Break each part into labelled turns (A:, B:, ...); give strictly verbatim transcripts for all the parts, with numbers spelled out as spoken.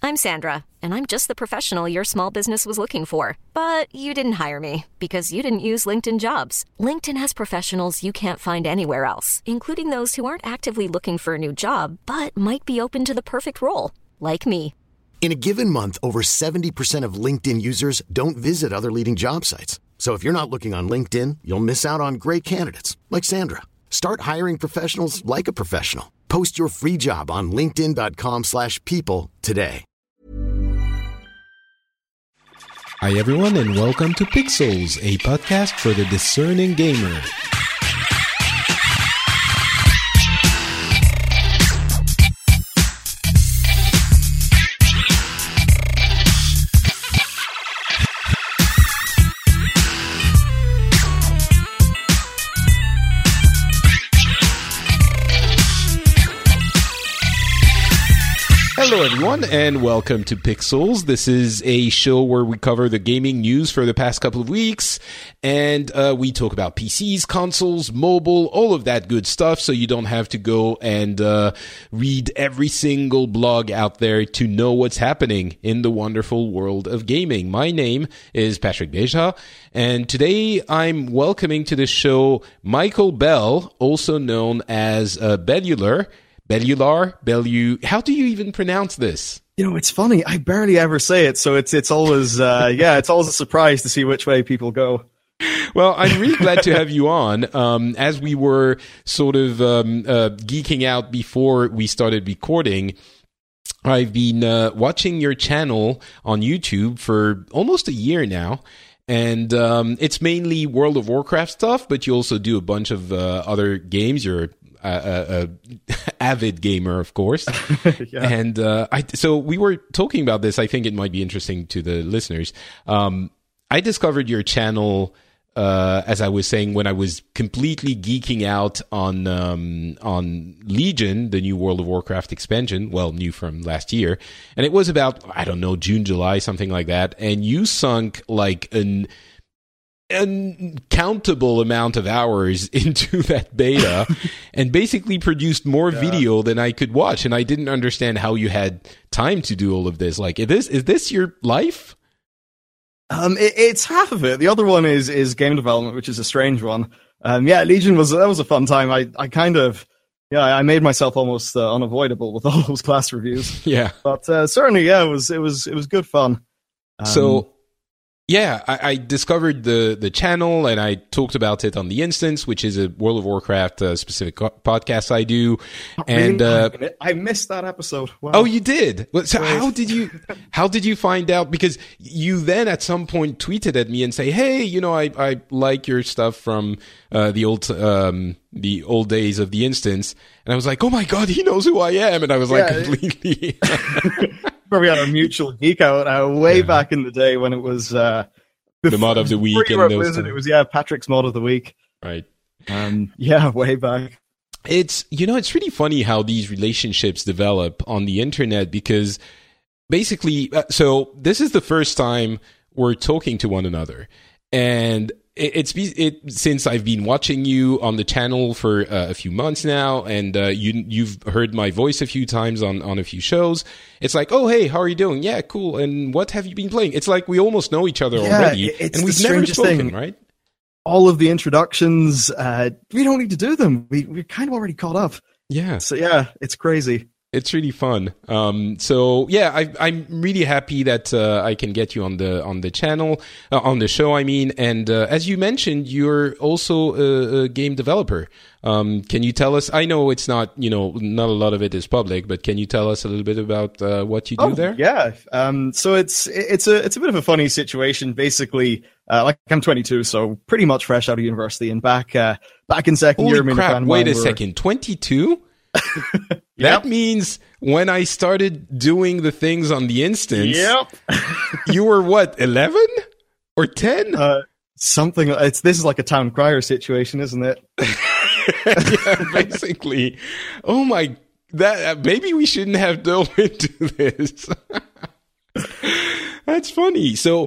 A: I'm Sandra, and I'm just the professional your small business was looking for. But you didn't hire me because you didn't use LinkedIn Jobs. LinkedIn has professionals you can't find anywhere else, including those who aren't actively looking for a new job, but might be open to the perfect role, like me.
B: In a given month, over seventy percent of LinkedIn users don't visit other leading job sites. So if you're not looking on LinkedIn, you'll miss out on great candidates like Sandra. Start hiring professionals like a professional. Post your free job on linkedin.com slash people today.
C: Hi everyone and welcome to Pixels, a podcast for the discerning gamer. Hello everyone and welcome to Pixels. This is a show where we cover the gaming news for the past couple of weeks, and uh, we talk about P Cs, consoles, mobile, all of that good stuff, so you don't have to go and uh, read every single blog out there to know what's happening in the wonderful world of gaming. My name is Patrick Beja, and today I'm welcoming to the show Michael Bell, also known as uh, Bellular. Bellular, Bellu. How do you even pronounce this?
D: You know, it's funny. I barely ever say it, so it's it's always uh, yeah, it's always a surprise to see which way people go.
C: Well, I'm really glad to have you on. Um, as we were sort of um, uh, geeking out before we started recording, I've been uh, watching your channel on YouTube for almost a year now. And um, it's mainly World of Warcraft stuff, but you also do a bunch of uh, other games. You're a, a, a avid gamer, of course. Yeah. And uh, I, so we were talking about this. I think it might be interesting to the listeners. Um, I discovered your channel, uh, as I was saying, when I was completely geeking out on um, on Legion, the new World of Warcraft expansion. Well, new from last year, and it was about I don't know June, July, something like that. And you sunk like an uncountable amount of hours into that beta and basically produced more yeah. video than I could watch. And I didn't understand how you had time to do all of this. Like, is this, is this your life?
D: Um, it, it's half of it. The other one is, is game development, which is a strange one. Um, yeah, Legion was, that was a fun time. I, I kind of, yeah, I made myself almost uh, unavoidable with all those class reviews.
C: Yeah.
D: But, uh, certainly, yeah, it was, it was, it was good fun. Um,
C: so, Yeah, I, I discovered the, the channel and I talked about it on The Instance, which is a World of Warcraft uh, specific co- podcast I do. And
D: really? uh, I missed that episode. Wow.
C: Oh, you did? So how did you how did you find out? Because you then at some point tweeted at me and say, "Hey, you know, I, I like your stuff from uh, the old um, the old days of The Instance." And I was like, "Oh my god, he knows who I am!" And I was like, yeah. completely.
D: Where we had a mutual geek out uh, way yeah. back in the day when it was uh,
C: the mod of the week.
D: And those it was yeah, Patrick's mod of the week.
C: Right.
D: Um, yeah, way back.
C: It's you know it's really funny how these relationships develop on the internet because basically, uh, so this is the first time we're talking to one another, and It's it since I've been watching you on the channel for uh, a few months now, and uh, you you've heard my voice a few times on, on a few shows. It's like, oh hey, how are you doing? Yeah, cool. And what have you been playing? It's like we almost know each other yeah, already, and we've never spoken, thing. Right?
D: All of the introductions, uh, we don't need to do them. We we're kind of already caught up.
C: Yeah.
D: So yeah, it's crazy.
C: It's really fun. Um, so yeah, I, I'm really happy that uh, I can get you on the on the channel, uh, on the show. I mean, and uh, as you mentioned, you're also a, a game developer. Um, can you tell us? I know it's not, you know, not a lot of it is public, but can you tell us a little bit about uh, what you do
D: oh,
C: there?
D: Yeah. Um, so it's it's a it's a bit of a funny situation. Basically, uh, like I'm twenty-two, so pretty much fresh out of university, and back uh, back in second
C: Holy
D: year.
C: Crap! Wait a second, twenty-two. That yep. means when I started doing the things on The Instance,
D: yep.
C: you were what, eleven or ten?
D: Uh, something. It's this is like a town crier situation, isn't it?
C: Yeah, basically. Oh my, that uh, maybe we shouldn't have delved into this. That's funny. So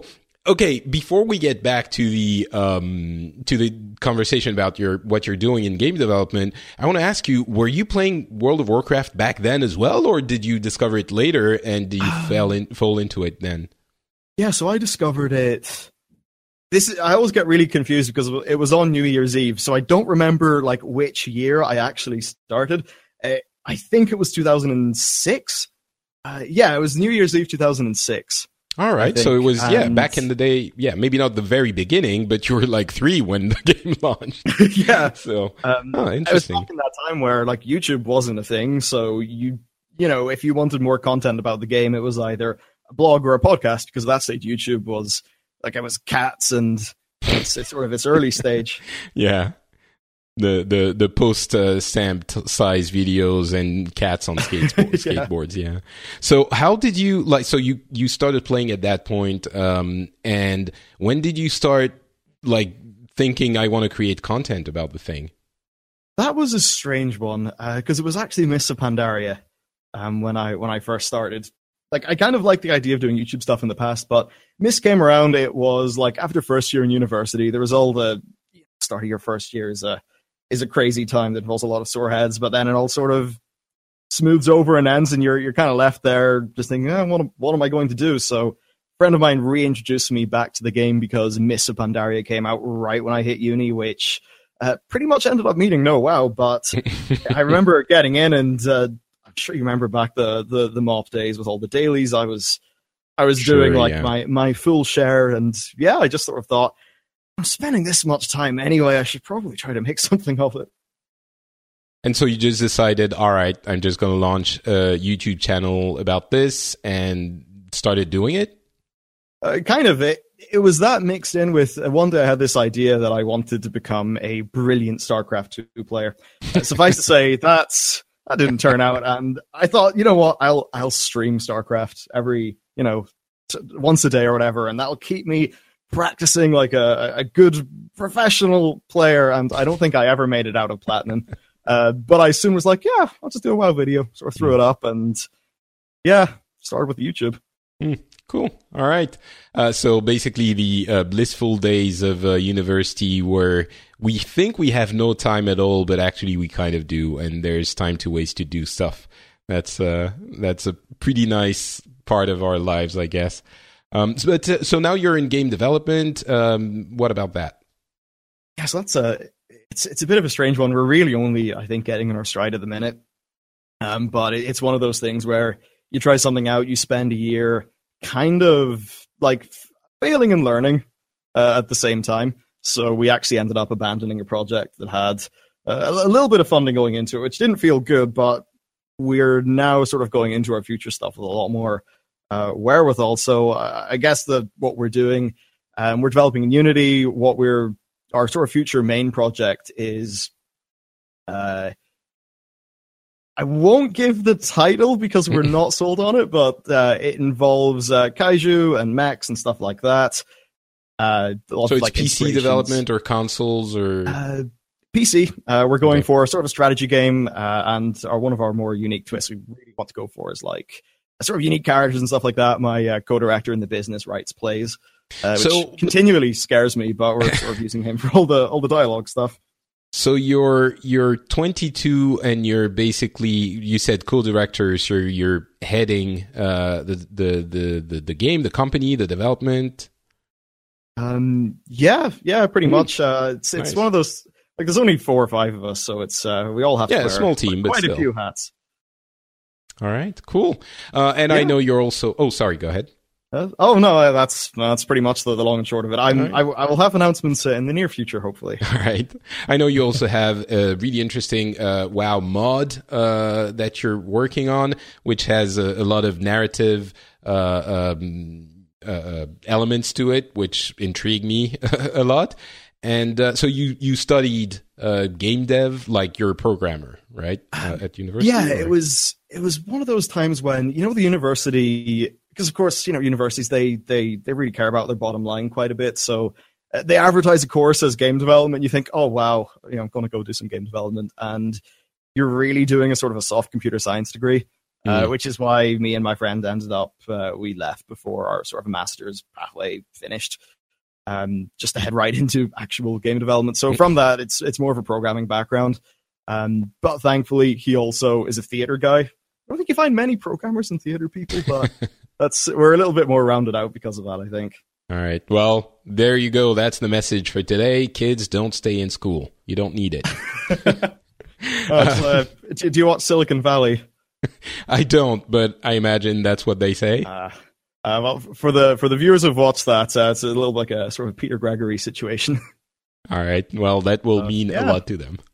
C: Okay, before we get back to the um, to the conversation about your what you're doing in game development, I want to ask you: were you playing World of Warcraft back then as well, or did you discover it later and did you um, fell in fall into it then?
D: Yeah, so I discovered it. This I always get really confused because it was on New Year's Eve, so I don't remember like which year I actually started. Uh, I think it was two thousand six. Uh, yeah, it was New Year's Eve two thousand six.
C: All right, so it was, and yeah, back in the day, yeah, maybe not the very beginning, but you were like three when the game launched.
D: Yeah.
C: So,
D: um,
C: oh, interesting.
D: I was back in that time where like YouTube wasn't a thing, so you, you know, if you wanted more content about the game, it was either a blog or a podcast, because at that stage YouTube was, like, it was cats and it's, it's sort of its early stage.
C: Yeah. The the the post uh, stamped size videos and cats on skateboards,
D: yeah.
C: skateboards, yeah. So how did you like? So you you started playing at that point, um, and when did you start like thinking I want to create content about the thing?
D: That was a strange one because uh, it was actually Mists of Pandaria um, when I when I first started. Like I kind of liked the idea of doing YouTube stuff in the past, but Mist came around. It was like after first year in university, there was all the start of your first year is a is a crazy time that involves a lot of sore heads, but then it all sort of smooths over and ends, and you're you're kind of left there just thinking, eh, what, what am I going to do? So a friend of mine reintroduced me back to the game because Mists of Pandaria came out right when I hit uni, which uh, pretty much ended up meaning no wow, but I remember getting in, and uh, I'm sure you remember back the, the, the M O P days with all the dailies. I was I was
C: sure,
D: doing like
C: yeah.
D: my, my full share, and yeah, I just sort of thought, I'm spending this much time anyway, I should probably try to make something of it.
C: And so you just decided, all right, I'm just going to launch a YouTube channel about this and started doing it?
D: Uh, kind of. It, it was that mixed in with, uh, one day I had this idea that I wanted to become a brilliant StarCraft two player. Uh, suffice to say, that's, that didn't turn out. And I thought, you know what, I'll I'll stream StarCraft every, you know, t- once a day or whatever, and that'll keep me practicing like a, a good professional player, and I don't think I ever made it out of Platinum. Uh, but I soon was like, yeah, I'll just do a WoW video. Sort of threw it up, and yeah, started with YouTube.
C: Mm, cool. All right. Uh, so basically the uh, blissful days of uh, university where we think we have no time at all, but actually we kind of do, and there's time to waste to do stuff. That's, uh, that's a pretty nice part of our lives, I guess. Um, so, but, uh, so now you're in game development. Um, what about that?
D: Yeah, so that's a it's it's a bit of a strange one. We're really only, I think, getting in our stride at the minute. Um, but it, it's one of those things where you try something out, you spend a year kind of like failing and learning uh, at the same time. So we actually ended up abandoning a project that had uh, a little bit of funding going into it, which didn't feel good. But we're now sort of going into our future stuff with a lot more Uh, wherewithal. So uh, I guess that what we're doing, um, we're developing in Unity. What we're our sort of future main project is, uh, I won't give the title because we're not sold on it, but uh, it involves uh, kaiju and mechs and stuff like that. Uh,
C: so it's like P C development or consoles or
D: uh, P C. Uh, we're going
C: okay.
D: for a sort of a strategy game, uh, and our one of our more unique twists we really want to go for is like sort of unique characters and stuff like that. My uh, co-director in the business writes plays, uh, which
C: so,
D: continually scares me, but we're sort of using him for all the all the dialogue stuff.
C: So you're you're twenty-two and you're basically, you said co-director, so you're heading uh, the, the the the the game, the company, the development.
D: Um, yeah, yeah, pretty mm. much. Uh, it's it's
C: nice.
D: one of those, like, there's only four or five of us, so it's uh, we all have
C: yeah,
D: to wear
C: a small team, but
D: quite
C: still.
D: a few hats.
C: All right, cool. Uh, and
D: yeah.
C: I know you're also. Oh, sorry. Go ahead.
D: Uh, oh no, that's that's pretty much the, the long and short of it. I'm
C: right.
D: I, I will have announcements uh, in the near future, hopefully.
C: All right. I know you also have a really interesting uh, WoW mod uh, that you're working on, which has a, a lot of narrative uh, um, uh, elements to it, which intrigue me a lot. And uh, so you you studied uh, game dev, like you're a programmer, right, uh, at university?
D: Yeah,
C: or?
D: it was it was one of those times when, you know, the university, because of course, you know, universities, they they they really care about their bottom line quite a bit. So uh, they advertise a course as game development. You think, oh wow, you know, I'm going to go do some game development, and you're really doing a sort of a soft computer science degree. uh,
C: Mm.
D: which is why me and my friend ended up, uh, we left before our sort of master's pathway finished, um, just to head right into actual game development. So from that, it's it's more of a programming background. Um, but thankfully, he also is a theater guy. I don't think you find many programmers and theater people, but that's we're a little bit more rounded out because of that, I think.
C: All right. Well, there you go. That's the message for today. Kids, don't stay in school. You don't need it.
D: uh, uh, do you watch Silicon Valley?
C: I don't, but I imagine that's what they say.
D: Uh, uh, well, for the for the viewers who've watched that, uh, it's a little like a sort of Peter Gregory situation.
C: All right. Well, that will
D: Uh,
C: mean
D: yeah.
C: a lot to them.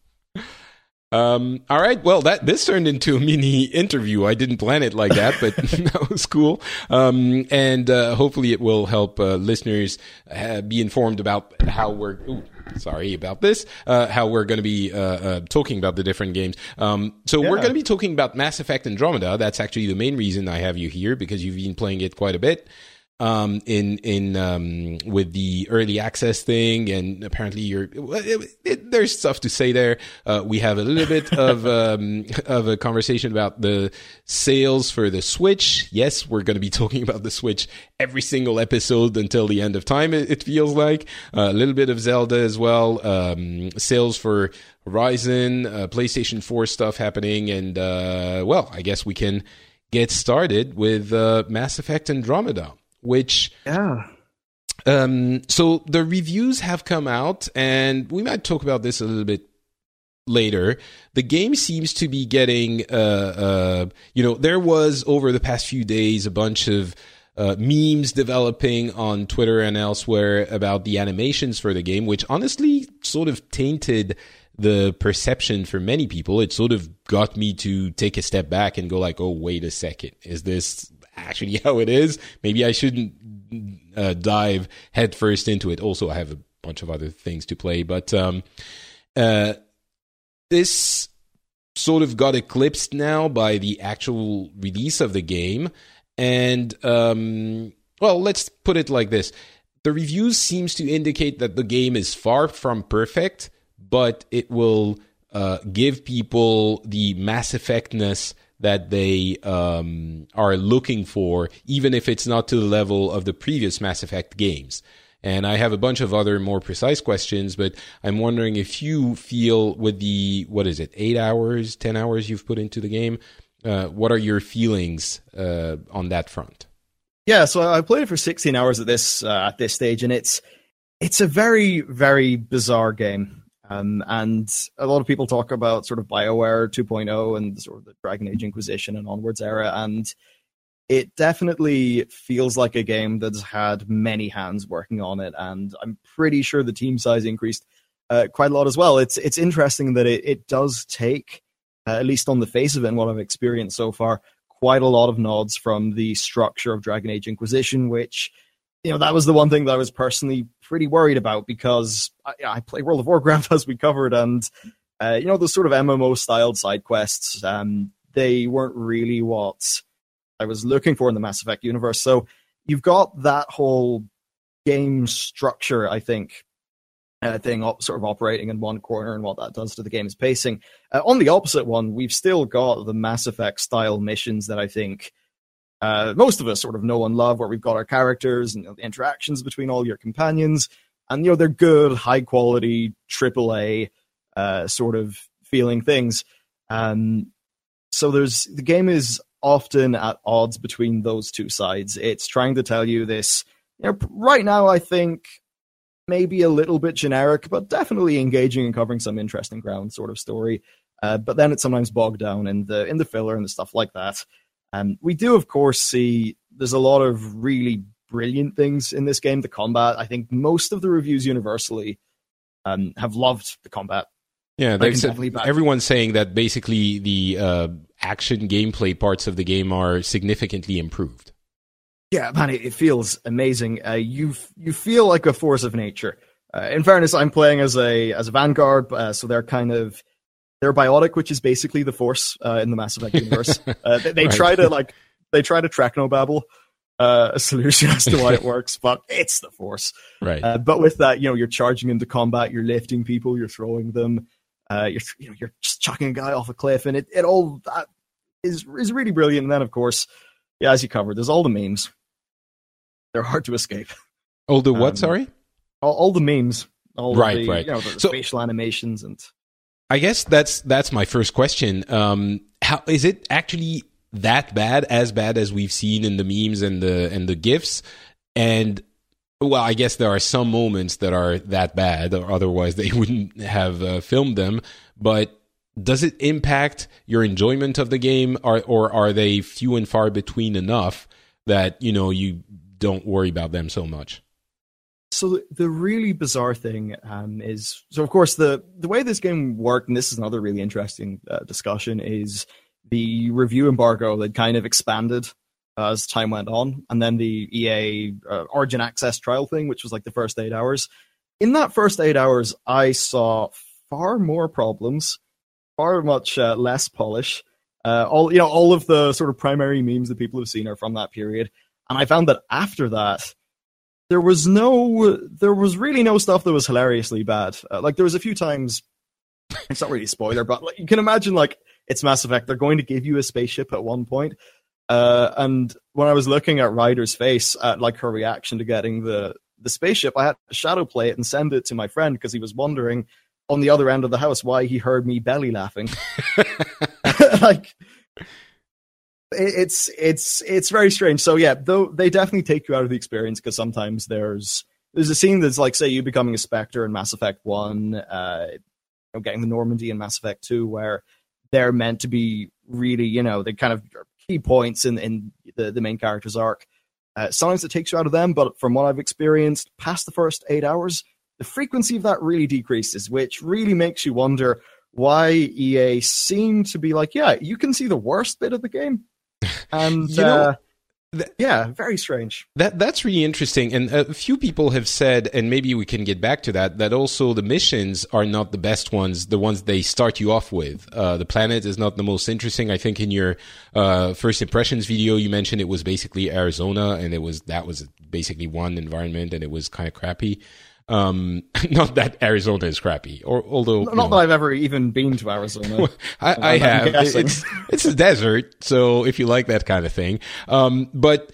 C: Um, all right. Well, that this turned into a mini interview. I didn't plan it like that, but that was cool. Um, and uh, hopefully it will help uh, listeners uh, be informed about how we're. Ooh, sorry about this. Uh, how we're going to be uh, uh, talking about the different games. Um, so
D: Yeah.
C: we're going to be talking about Mass Effect Andromeda. That's actually the main reason I have you here, because you've been playing it quite a bit. Um, in, in, um, with the early access thing, and apparently you're, well, it, it, there's stuff to say there. Uh, we have a little bit of, um, of a conversation about the sales for the Switch. Yes, we're going to be talking about the Switch every single episode until the end of time, it, it feels like. Uh, a little bit of Zelda as well. Um, sales for Horizon, uh, PlayStation four stuff happening, and, uh, well, I guess we can get started with, uh, Mass Effect Andromeda. Which,
D: Yeah.
C: um, so the reviews have come out, and we might talk about this a little bit later. The game seems to be getting, uh, uh, you know, there was over the past few days a bunch of uh, memes developing on Twitter and elsewhere about the animations for the game, which honestly sort of tainted the perception for many people. It sort of got me to take a step back and go like, oh, wait a second, is this actually how it is? Maybe I shouldn't uh, dive headfirst into it. Also, I have a bunch of other things to play, but um, uh, this sort of got eclipsed now by the actual release of the game. And, um, well, let's put it like this. The reviews seems to indicate that the game is far from perfect, but it will uh, give people the Mass Effect-ness that they um, are looking for, even if it's not to the level of the previous Mass Effect games. And I have a bunch of other more precise questions, but I'm wondering if you feel with the, what is it, eight hours, ten hours you've put into the game, uh, what are your feelings uh, on that front?
D: Yeah, so I played it for sixteen hours at this uh, at this stage, and it's it's a very, very bizarre game. Um, and a lot of people talk about sort of BioWare two point oh and sort of the Dragon Age Inquisition and onwards era, and it definitely feels like a game that's had many hands working on it, and I'm pretty sure the team size increased uh, quite a lot as well. It's it's interesting that it, it does take, uh, at least on the face of it and what I've experienced so far, quite a lot of nods from the structure of Dragon Age Inquisition, which, you know, that was the one thing that I was personally pretty worried about, because I, I play World of Warcraft, as we covered, and, uh, you know, those sort of M M O-styled side quests, um, they weren't really what I was looking for in the Mass Effect universe. So you've got that whole game structure, I think, uh, thing op- sort of operating in one corner, and what that does to the game's pacing. Uh, on the opposite one, we've still got the Mass Effect-style missions that I think Uh, most of us sort of know and love, where we've got our characters and, you know, the interactions between all your companions, and, you know, they're good, high quality, triple A uh, sort of feeling things. Um, so there's the game is often at odds between those two sides. It's trying to tell you this, you know, right now, I think maybe a little bit generic, but definitely engaging and covering some interesting ground sort of story. Uh, but then it's sometimes bogged down in the in the filler and the stuff like that. Um, we do, of course, see there's a lot of really brilliant things in this game. The combat, I think most of the reviews universally um, have loved the combat.
C: Yeah,
D: I can
C: said,
D: definitely back-
C: everyone's saying that basically the uh, action gameplay parts of the game are significantly improved.
D: Yeah, man, it, it feels amazing. Uh, you you feel like a force of nature. Uh, in fairness, I'm playing as a as a Vanguard, uh, so they're kind of they're biotic, which is basically the Force uh, in the Mass Effect universe. Uh, they they
C: Right.
D: try to like they try to technobabble uh, a solution as to why it works, but it's the Force.
C: Right.
D: Uh, but with that, you know, you're charging into combat, you're lifting people, you're throwing them, uh, you're you know you're just chucking a guy off a cliff, and it it all that is is really brilliant. And then, of course, yeah, as you covered, there's all the memes. They're hard to escape.
C: Oh, the what?
D: Um,
C: sorry,
D: all, all the memes. All
C: right,
D: the,
C: right.
D: You know, the
C: so,
D: facial animations and.
C: I guess that's that's my first question. Um, how is it actually that bad? As bad as we've seen in the memes and the and the GIFs? And well, I guess there are some moments that are that bad, or otherwise they wouldn't have uh, filmed them. But does it impact your enjoyment of the game, or or are they few and far between enough that you know you don't worry about them so much?
D: So the really bizarre thing um, is, so of course the the way this game worked, and this is another really interesting uh, discussion, is the review embargo that kind of expanded uh, as time went on, and then the E A uh, Origin Access trial thing, which was like the first eight hours. In that first eight hours, I saw far more problems, far much uh, less polish. Uh, all you know, all of the sort of primary memes that people have seen are from that period, and I found that after that. There was no, there was really no stuff that was hilariously bad. Uh, like there was a few times, it's not really a spoiler, but like, you can imagine like it's Mass Effect. They're going to give you a spaceship at one point. Uh, and when I was looking at Ryder's face at like her reaction to getting the, the spaceship, I had to shadow play it and send it to my friend because he was wondering on the other end of the house why he heard me belly laughing. Like, It's it's it's very strange. So yeah, though they definitely take you out of the experience because sometimes there's there's a scene that's like, say, you becoming a Spectre in Mass Effect One, uh, you know, getting the Normandy in Mass Effect Two, where they're meant to be really, you know, they kind of are key points in in the the main character's arc. Uh, sometimes it takes you out of them, but from what I've experienced, past the first eight hours, the frequency of that really decreases, which really makes you wonder why E A seem to be like, yeah, you can see the worst bit of the game. And
C: you know,
D: uh,
C: that,
D: yeah, very strange.
C: That that's really interesting, and a few people have said, and maybe we can get back to that. That also the missions are not the best ones, the ones they start you off with. Uh, the planet is not the most interesting. I think in your uh, first impressions video, you mentioned it was basically Arizona, and it was that was basically one environment, and it was kind of crappy. Um, not that Arizona is crappy, or although
D: not,
C: you know,
D: not that I've ever even been to Arizona.
C: I, I have. It's it's a desert, so if you like that kind of thing. Um, but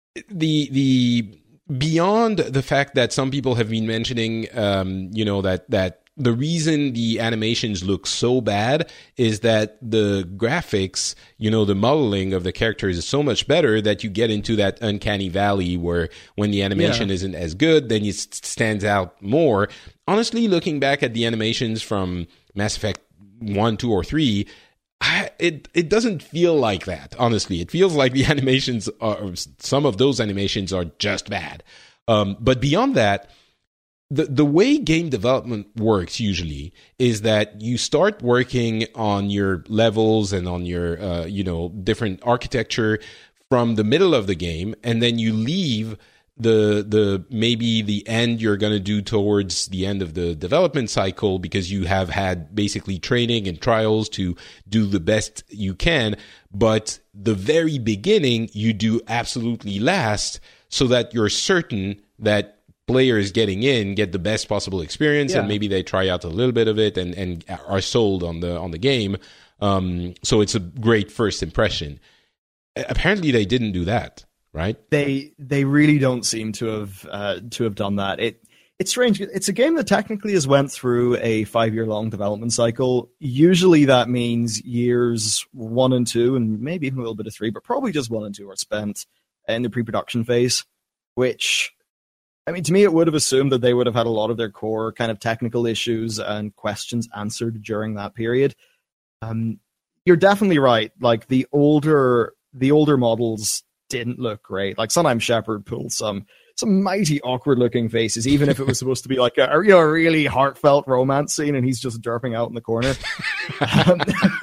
C: the the beyond the fact that some people have been mentioning, um, you know, that that the reason the animations look so bad is that the graphics, you know, the modeling of the characters is so much better that you get into that uncanny valley where when the animation yeah. isn't as good, then it stands out more. Honestly, looking back at the animations from Mass Effect one, two, or three, I, it it doesn't feel like that, honestly. It feels like the animations, are, some of those animations are just bad. Um, but beyond that, The the way game development works usually is that you start working on your levels and on your uh, you know different architecture from the middle of the game, and then you leave the the maybe the end you're going to do towards the end of the development cycle because you have had basically training and trials to do the best you can, but the very beginning you do absolutely last so that you're certain that players getting in get the best possible experience, yeah. and maybe they try out a little bit of it and, and are sold on the on the game. Um, so it's a great first impression. Apparently, they didn't do that, right?
D: They they really don't seem to have uh, to have done that. It it's strange. It's a game that technically has went through a five year long development cycle. Usually, that means years one and two, and maybe even a little bit of three, but probably just one and two are spent in the pre production phase, which. I mean, to me, it would have assumed that they would have had a lot of their core kind of technical issues and questions answered during that period. Um, you're definitely right. Like the older, the older models didn't look great. Like sometimes Shepard pulled some some mighty awkward looking faces, even if it was supposed to be like a, you know, a really heartfelt romance scene, and he's just derping out in the corner. um,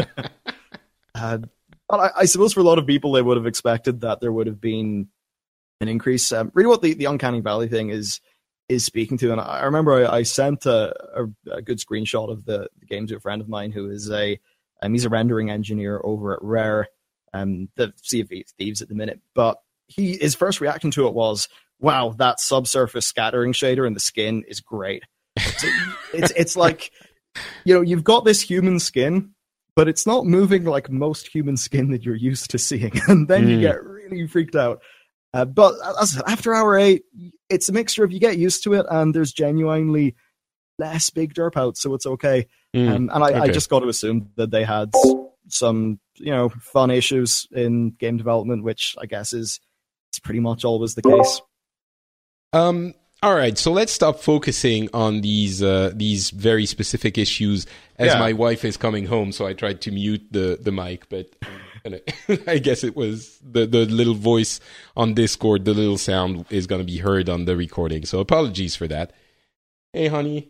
D: uh, but I, I suppose for a lot of people, they would have expected that there would have been an increase. Um, really what the, the Uncanny Valley thing is is speaking to, and I remember I, I sent a, a, a good screenshot of the, the game to a friend of mine who is a um, he's a rendering engineer over at Rare, um, the Sea of Thieves at the minute, but he his first reaction to it was, wow, that subsurface scattering shader in the skin is great. So it's it's like, you know, you've got this human skin, but it's not moving like most human skin that you're used to seeing, and then mm. you get really freaked out. Uh, but as I said, after hour eight, it's a mixture of you get used to it, and there's genuinely less big derp out, so it's okay. Mm. Um, and I, okay. I just got to assume that they had some, you know, fun issues in game development, which I guess is, is pretty much always the case.
C: Um. All right, so let's stop focusing on these uh, these very specific issues as yeah. my wife is coming home, so I tried to mute the, the mic, but I guess it was the, the little voice on Discord, the little sound is going to be heard on the recording, so apologies for that. Hey, honey.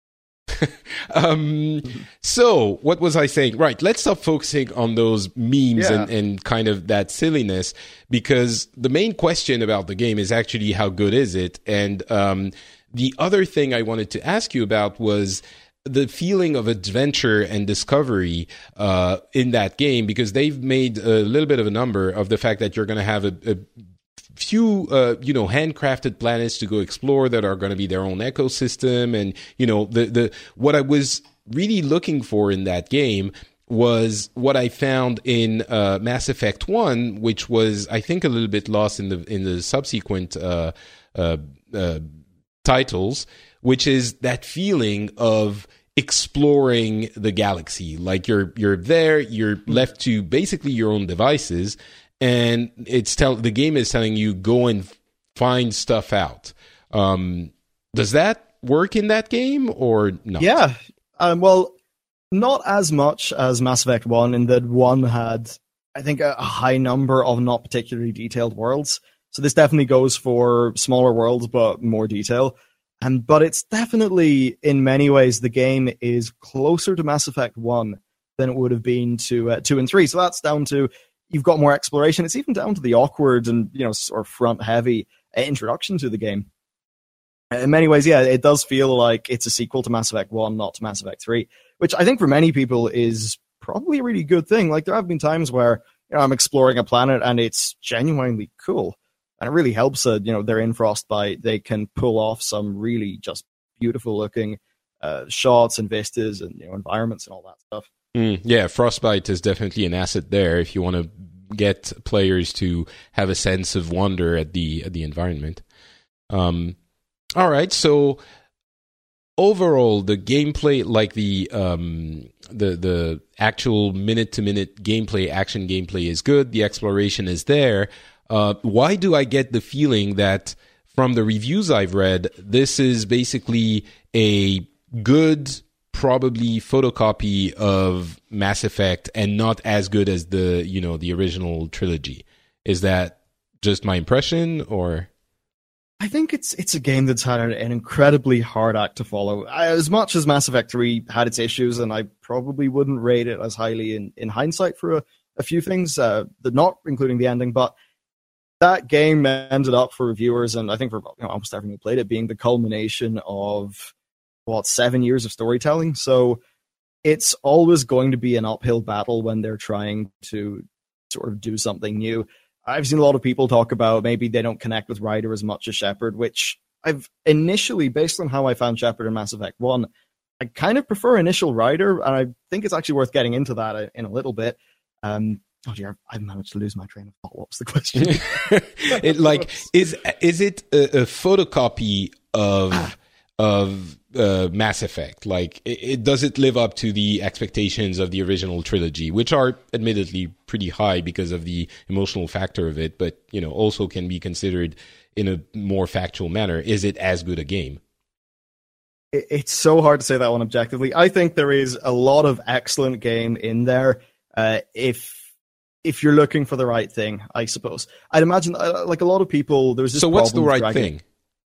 C: um, so, what was I saying? Right, let's stop focusing on those memes yeah. and, and kind of that silliness, because the main question about the game is actually how good is it? And um, the other thing I wanted to ask you about was the feeling of adventure and discovery uh, in that game, because they've made a little bit of a number of the fact that you're going to have a, a few, uh, you know, handcrafted planets to go explore that are going to be their own ecosystem. And, you know, the, the, what I was really looking for in that game was what I found in, uh, Mass Effect one, which was, I think, a little bit lost in the, in the subsequent, uh, uh, uh, titles, which is that feeling of exploring the galaxy. Like you're, you're there, you're left to basically your own devices. And it's tell the game is telling you go and find stuff out. Um, does that work in that game or not?
D: Yeah, um, well, not as much as Mass Effect one, in that one had, I think, a high number of not particularly detailed worlds. So this definitely goes for smaller worlds but more detail. And but it's definitely, in many ways, the game is closer to Mass Effect one than it would have been to uh, two and three. So that's down to, you've got more exploration. It's even down to the awkward and, you know, sort of front-heavy introduction to the game. In many ways, yeah, it does feel like it's a sequel to Mass Effect one, not to Mass Effect three, which I think for many people is probably a really good thing. Like, there have been times where, you know, I'm exploring a planet and it's genuinely cool. And it really helps that, you know, they're in Frostbite. They can pull off some really just beautiful-looking uh, shots and vistas and, you know, environments and all that stuff.
C: Mm, yeah, Frostbite is definitely an asset there if you want to get players to have a sense of wonder at the at the environment. Um, all right, so overall, the gameplay, like the um, the the actual minute to minute gameplay, action gameplay is good. The exploration is there. Uh, why do I get the feeling that from the reviews I've read, this is basically a good, probably photocopy of Mass Effect and not as good as the, you know, the original trilogy? Is that just my impression, or?
D: I think it's it's a game that's had an incredibly hard act to follow. As much as Mass Effect three had its issues, and I probably wouldn't rate it as highly in, in hindsight for a, a few things, uh, that not including the ending, but that game ended up for reviewers, and I think for, you know, almost everyone who played it, being the culmination of what, seven years of storytelling. So it's always going to be an uphill battle when they're trying to sort of do something new. I've seen a lot of people talk about maybe they don't connect with Ryder as much as Shepard, which I've initially, based on how I found Shepard in Mass Effect one, I kind of prefer initial Ryder, and I think it's actually worth getting into that in a little bit. Um, oh dear, I've managed to lose my train of thought. What was the question?
C: it, like, is is it a, a photocopy of of uh, Mass Effect? Like, it, it does it live up to the expectations of the original trilogy, which are admittedly pretty high because of the emotional factor of it, but, you know, also can be considered in a more factual manner. Is it as good a game?
D: It, it's so hard to say that one objectively. I think there is a lot of excellent game in there. Uh, if if you're looking for the right thing, I suppose. I'd imagine, uh, like a lot of people, there's this.
C: So what's the right
D: Dragon,
C: thing?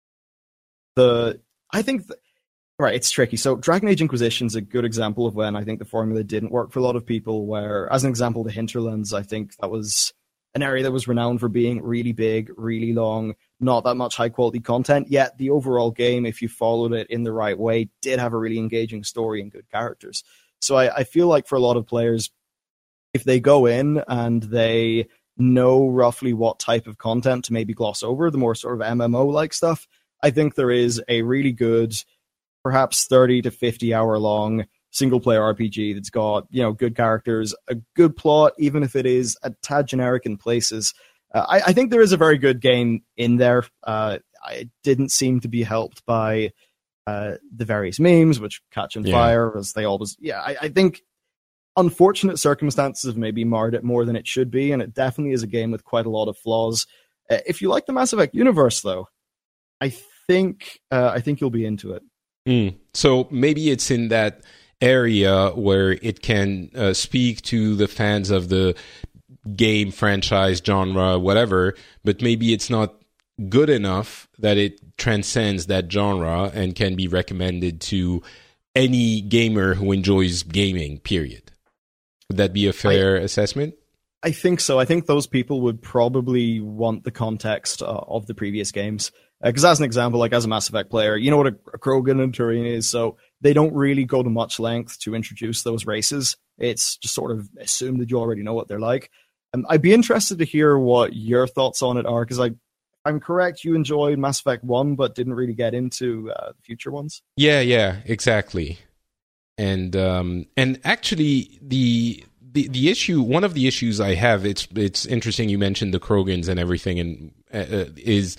D: The I think. The, Right, it's tricky. So Dragon Age Inquisition is a good example of when I think the formula didn't work for a lot of people, where, as an example, the Hinterlands, I think that was an area that was renowned for being really big, really long, not that much high-quality content, yet the overall game, if you followed it in the right way, did have a really engaging story and good characters. So I, I feel like for a lot of players, if they go in and they know roughly what type of content to maybe gloss over, the more sort of M M O-like stuff, I think there is a really good, perhaps thirty to fifty hour long single-player R P G that's got, you know, good characters, a good plot, even if it is a tad generic in places. Uh, I, I think there is a very good game in there. Uh, I didn't seem to be helped by uh, the various memes, which catch on yeah. fire, as they always... Yeah, I, I think unfortunate circumstances have maybe marred it more than it should be, and it definitely is a game with quite a lot of flaws. Uh, if you like the Mass Effect universe, though, I think uh, I think you'll be into it.
C: Mm. So maybe it's in that area where it can uh, speak to the fans of the game, franchise, genre, whatever, but maybe it's not good enough that it transcends that genre and can be recommended to any gamer who enjoys gaming, period. Would that be a fair I, assessment?
D: I think so. I think those people would probably want the context uh, of the previous games. Because uh, as an example, like as a Mass Effect player, you know what a, a Krogan and Turian is, so they don't really go to much length to introduce those races. It's just sort of assumed that you already know what they're like. Um, I'd be interested to hear what your thoughts on it are, because I, I'm correct, you enjoyed Mass Effect one, but didn't really get into uh, the future ones?
C: Yeah, yeah, exactly. And um, and actually, the, the the issue, one of the issues I have, it's it's interesting you mentioned the Krogans and everything, and uh, is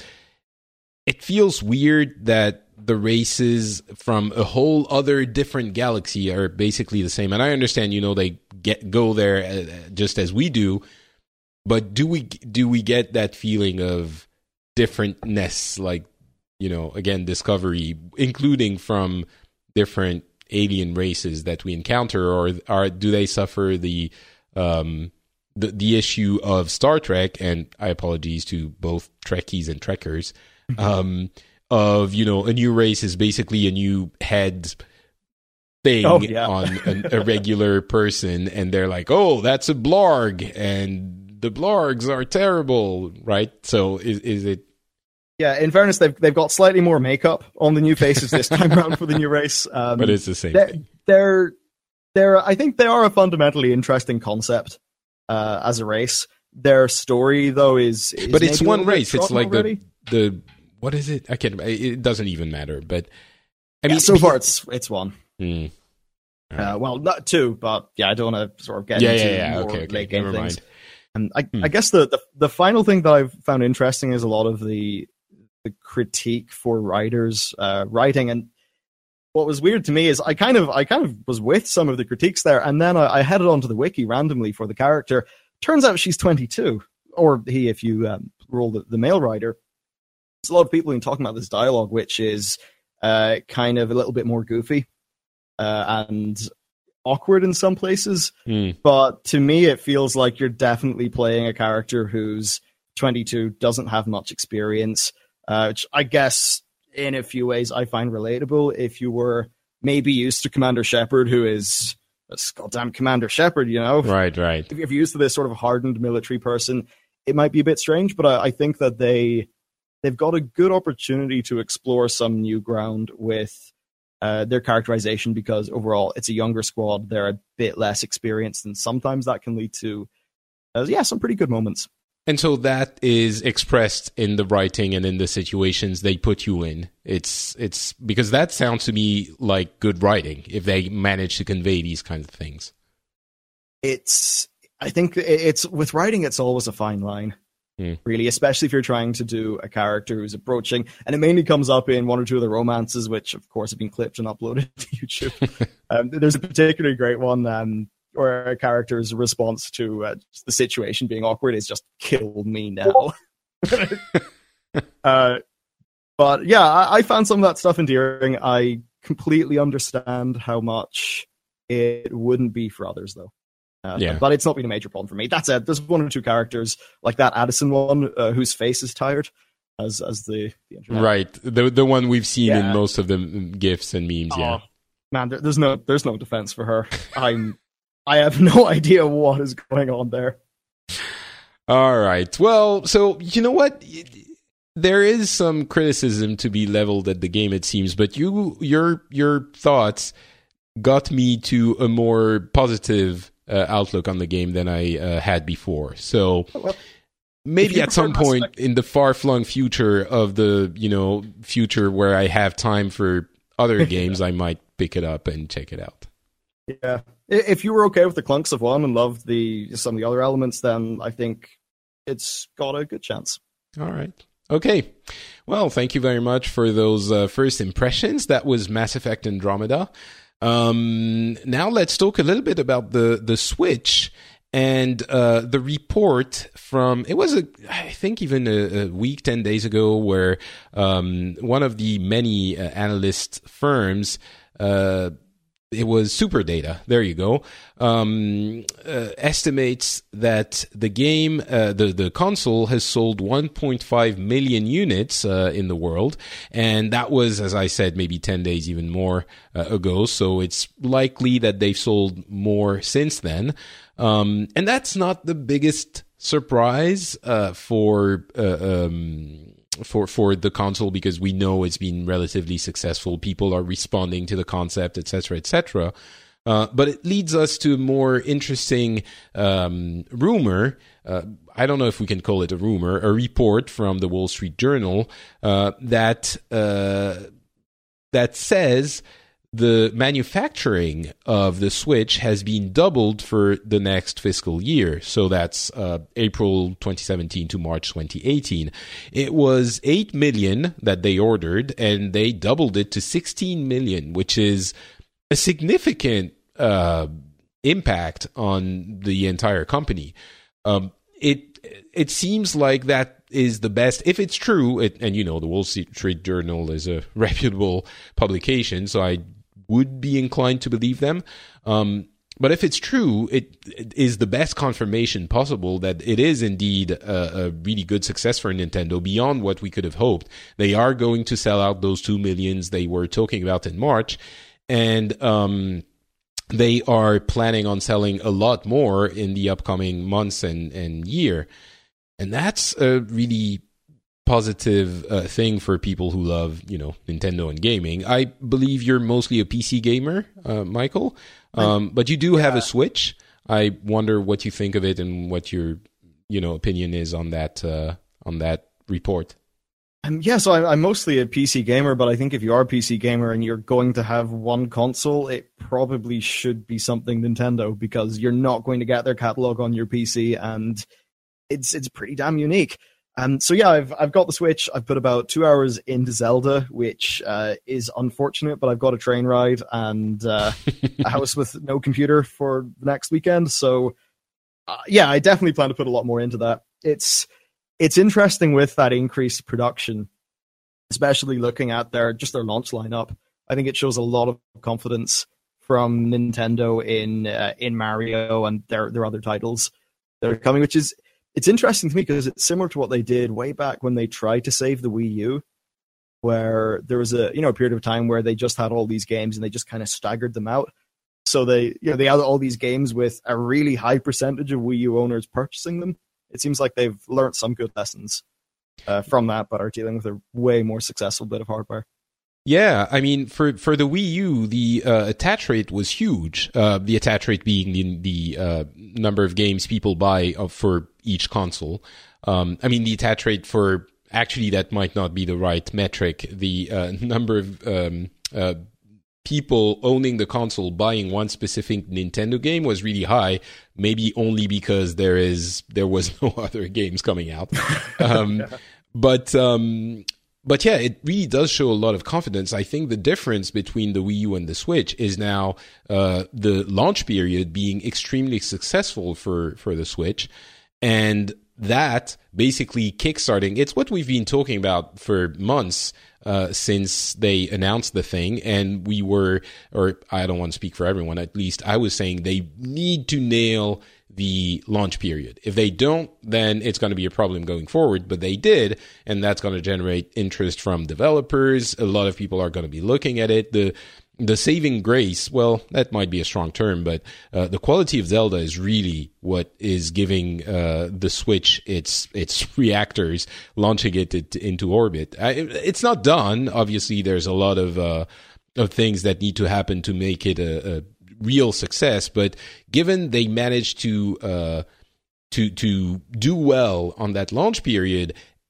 C: it feels weird that the races from a whole other different galaxy are basically the same. And I understand, you know, they get go there uh, just as we do, but do we do we get that feeling of differentness, like, you know, again, discovery, including from different alien races that we encounter, or are do they suffer the um the the issue of Star Trek? And I apologize to both Trekkies and Trekkers, um of, you know, a new race is basically a new head thing oh, yeah. on an, a regular person, and they're like, oh, that's a Blarg, and the Blargs are terrible, right? So is is it?
D: Yeah, in fairness, they've they've got slightly more makeup on the new faces this time around for the new race. Um,
C: but it's the same
D: they're,
C: thing.
D: They're, they're, I think they are a fundamentally interesting concept uh, as a race. Their story, though, is... is
C: but it's one race. It's like
D: already.
C: the... the what is it? I can't... It doesn't even matter, but... I
D: yeah,
C: mean,
D: so far, it's it's one.
C: Mm.
D: Right. Uh, well, not two, but yeah, I don't want to sort of get
C: yeah,
D: into
C: yeah, yeah.
D: more
C: Okay, okay.
D: late game
C: Never
D: things.
C: mind.
D: And I,
C: hmm.
D: I guess the, the the final thing that I've found interesting is a lot of the the critique for writers uh, writing. And what was weird to me is I kind of I kind of was with some of the critiques there, and then I, I headed onto the wiki randomly for the character. Turns out she's twenty-two, or he if you um, roll the, the male writer. There's a lot of people who are talking about this dialogue, which is uh, kind of a little bit more goofy uh, and awkward in some places.
C: Mm.
D: But to me, it feels like you're definitely playing a character who's twenty-two, doesn't have much experience, uh, which I guess in a few ways I find relatable. If you were maybe used to Commander Shepard, who is a goddamn Commander Shepard, you know?
C: Right, right.
D: If you're used to this sort of hardened military person, it might be a bit strange, but I, I think that they... They've got a good opportunity to explore some new ground with uh, their characterization, because overall it's a younger squad. They're a bit less experienced, and sometimes that can lead to, uh, yeah, some pretty good moments.
C: And so that is expressed in the writing and in the situations they put you in. It's it's because that sounds to me like good writing if they manage to convey these kinds of things.
D: It's, I think it's with writing, it's always a fine line.
C: Hmm.
D: Really, especially if you're trying to do a character who's approaching, and it mainly comes up in one or two of the romances, which of course have been clipped and uploaded to YouTube. um, there's a particularly great one um, where a character's response to uh, the situation being awkward is just "kill me now." uh, but yeah, I, I found some of that stuff endearing. I completely understand how much it wouldn't be for others, though. Uh,
C: yeah.
D: But it's not been a major problem for me. That's it. There's one or two characters, like that Addison one, uh, whose face is tired, as as the, the internet.
C: Right, the the one we've seen
D: yeah.
C: in most of the GIFs and memes.
D: Oh,
C: yeah,
D: man, there, there's no there's no defense for her. I'm I have no idea what is going on there.
C: All right. Well, so you know what? There is some criticism to be leveled at the game, it seems, but you your your thoughts got me to a more positive Uh, outlook on the game than I uh, had before. So
D: well,
C: maybe at some point
D: Effect.
C: in the far-flung future of the, you know, future where I have time for other games, I might pick it up and check it out.
D: Yeah. If you were okay with the clunks of one and loved the some of the other elements, then I think it's got a good chance.
C: All right. Okay. Well, thank you very much for those uh, first impressions. That was Mass Effect Andromeda. Um, now let's talk a little bit about the, the Switch and uh, the report from, it was, a, I think, even a, a week, ten days ago, where um, one of the many uh, analyst firms, uh, it was Superdata, there you go, um, uh, estimates that the game, uh, the, the console has sold one point five million units uh, in the world. And that was, as I said, maybe ten days, even more uh, ago. So it's likely that they've sold more since then. Um, and that's not the biggest surprise uh, for... Uh, um, for for the console, because we know it's been relatively successful. People are responding to the concept, et cetera, et cetera. Uh, but it leads us to a more interesting um, rumor. Uh, I don't know if we can call it a rumor, a report from the Wall Street Journal uh, that uh, that says the manufacturing of the Switch has been doubled for the next fiscal year. So that's uh, April twenty seventeen to March twenty eighteen. It was eight million that they ordered, and they doubled it to sixteen million, which is a significant uh, impact on the entire company. Um, it it seems like that is the best, if it's true, it, and you know, the Wall Street Journal is a reputable publication, so I would be inclined to believe them. Um, but if it's true, it, it is the best confirmation possible that it is indeed a, a really good success for Nintendo, beyond what we could have hoped. They are going to sell out those two millions they were talking about in March, and um, they are planning on selling a lot more in the upcoming months and, and year. And that's a really positive uh, thing for people who love, you know, Nintendo and gaming. I believe you're mostly a P C gamer, uh, Michael, um, but you do have a Switch. I wonder what you think of it and what your, you know, opinion is on that uh, on that report.
D: Um, yeah, so I'm, I'm mostly a P C gamer, but I think if you are a P C gamer and you're going to have one console, it probably should be something Nintendo, because you're not going to get their catalog on your P C, and it's it's pretty damn unique. Um, so yeah, I've I've got the Switch. I've put about two hours into Zelda, which uh, is unfortunate, but I've got a train ride and uh, a house with no computer for the next weekend. So uh, yeah, I definitely plan to put a lot more into that. It's it's interesting with that increased production, especially looking at their just their launch lineup. I think it shows a lot of confidence from Nintendo in uh, in Mario and their their other titles that are coming, which is. It's interesting to me because it's similar to what they did way back when they tried to save the Wii U, where there was a you know a period of time where they just had all these games and they just kind of staggered them out. So they you know they had all these games with a really high percentage of Wii U owners purchasing them. It seems like they've learned some good lessons uh, from that, but are dealing with a way more successful bit of hardware.
C: Yeah, I mean, for, for the Wii U, the uh, attach rate was huge. Uh, the attach rate being the, the uh, number of games people buy of, for each console. Um, I mean, the attach rate for, actually, that might not be the right metric. The uh, number of um, uh, people owning the console buying one specific Nintendo game was really high, maybe only because there is there was no other games coming out. Um, yeah. But... Um, But yeah, it really does show a lot of confidence. I think the difference between the Wii U and the Switch is now uh, the launch period being extremely successful for, for the Switch. And that basically kickstarting, it's what we've been talking about for months uh, since they announced the thing. And we were, or I don't want to speak for everyone, at least I was saying they need to nail the launch period. If they don't, then it's going to be a problem going forward, but they did, and that's going to generate interest from developers. A lot of people are going to be looking at it. The the saving grace, well, that might be a strong term, but uh, the quality of Zelda is really what is giving uh, the Switch its its reactors, launching it, it into orbit. I, it's not done. Obviously, there's a lot of uh, of things that need to happen to make it a, a real success, but given they managed to uh, to to do well on that launch period,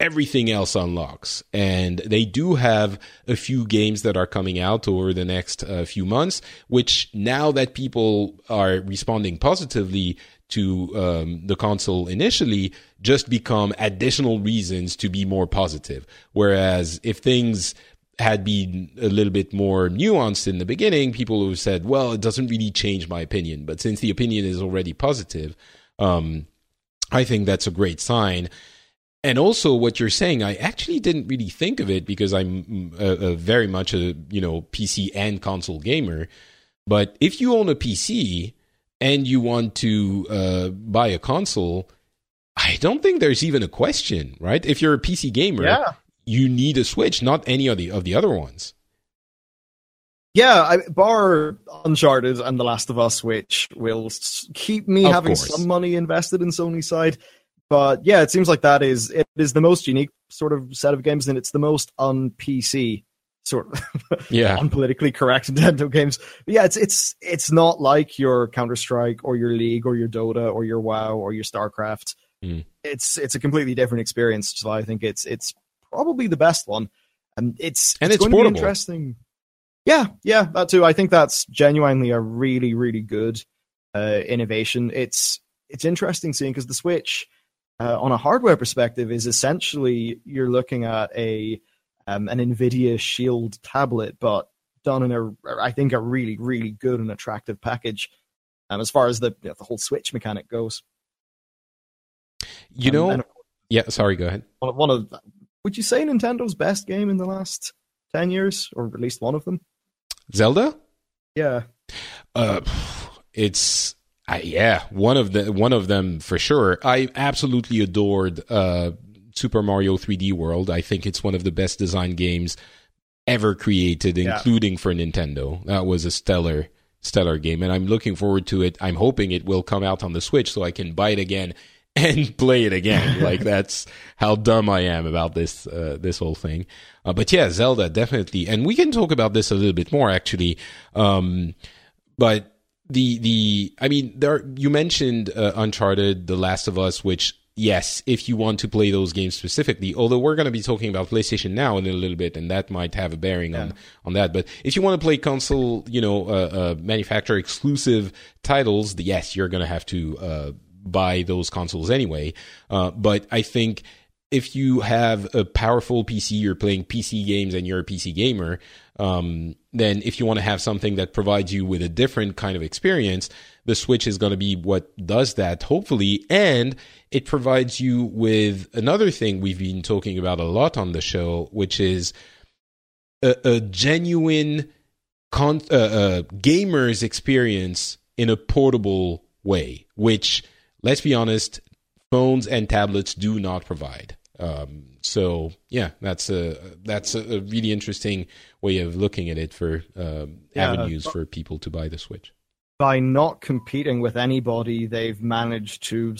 C: everything else unlocks. And they do have a few games that are coming out over the next uh, few months, which now that people are responding positively to um, the console initially, just become additional reasons to be more positive. Whereas if things had been a little bit more nuanced in the beginning, people would have said, well, it doesn't really change my opinion. But since the opinion is already positive, um, I think that's a great sign. And also what you're saying, I actually didn't really think of it because I'm a, a very much a, you know, P C and console gamer. But if you own a P C and you want to uh, buy a console, I don't think there's even a question, right? If you're a P C gamer,
D: yeah.
C: you need a Switch, not any of the, of the other ones.
D: Yeah, I, bar Uncharted and The Last of Us, which will keep me
C: of
D: having
C: course.
D: some money invested in Sony's side. But yeah, it seems like that is it is the most unique sort of set of games, and it's the most un-P C sort of
C: yeah.
D: unpolitically correct Nintendo games. But yeah, it's it's it's not like your Counter-Strike or your League or your Dota or your WoW or your StarCraft.
C: Mm.
D: It's it's a completely different experience. So I think it's it's probably the best one, and it's
C: and
D: it's,
C: it's
D: going
C: portable.
D: to be interesting. Yeah, yeah, that too. I think that's genuinely a really really good uh, innovation. It's it's interesting seeing because the Switch. Uh, on a hardware perspective, is essentially you're looking at a um, an NVIDIA Shield tablet, but done in a, I think, a really, really good and attractive package. Um, as far as the you know, the whole Switch mechanic goes,
C: you
D: um,
C: know,
D: and
C: yeah. Sorry, go ahead.
D: One of, one of, would you say Nintendo's best game in the last ten years, or at least one of them?
C: Zelda?
D: Yeah.
C: Uh, it's. Uh, yeah, one of the one of them for sure. I absolutely adored uh, Super Mario three D World. I think it's one of the best designed games ever created,
D: yeah.
C: including for Nintendo. That was a stellar, stellar game, and I'm looking forward to it. I'm hoping it will come out on the Switch so I can buy it again and play it again. Like that's how dumb I am about this uh, this whole thing. Uh, but yeah, Zelda definitely, and we can talk about this a little bit more actually. Um, but The the I mean there you mentioned uh, Uncharted, The Last of Us, which yes, if you want to play those games specifically, although we're going to be talking about PlayStation Now in a little bit, and that might have a bearing yeah. on on that. But if you want to play console, you know, uh, uh, manufacturer exclusive titles, yes, you're going to have to uh, buy those consoles anyway. Uh, but I think if you have a powerful P C, you're playing P C games, and you're a P C gamer. Um, then if you want to have something that provides you with a different kind of experience, the Switch is going to be what does that, hopefully. And it provides you with another thing we've been talking about a lot on the show, which is a, a genuine con- uh, uh, gamer's experience in a portable way, which, let's be honest, phones and tablets do not provide. Um, so yeah, that's a that's a really interesting way of looking at it for um,
D: yeah,
C: avenues for people to buy the Switch.
D: By not competing with anybody, they've managed to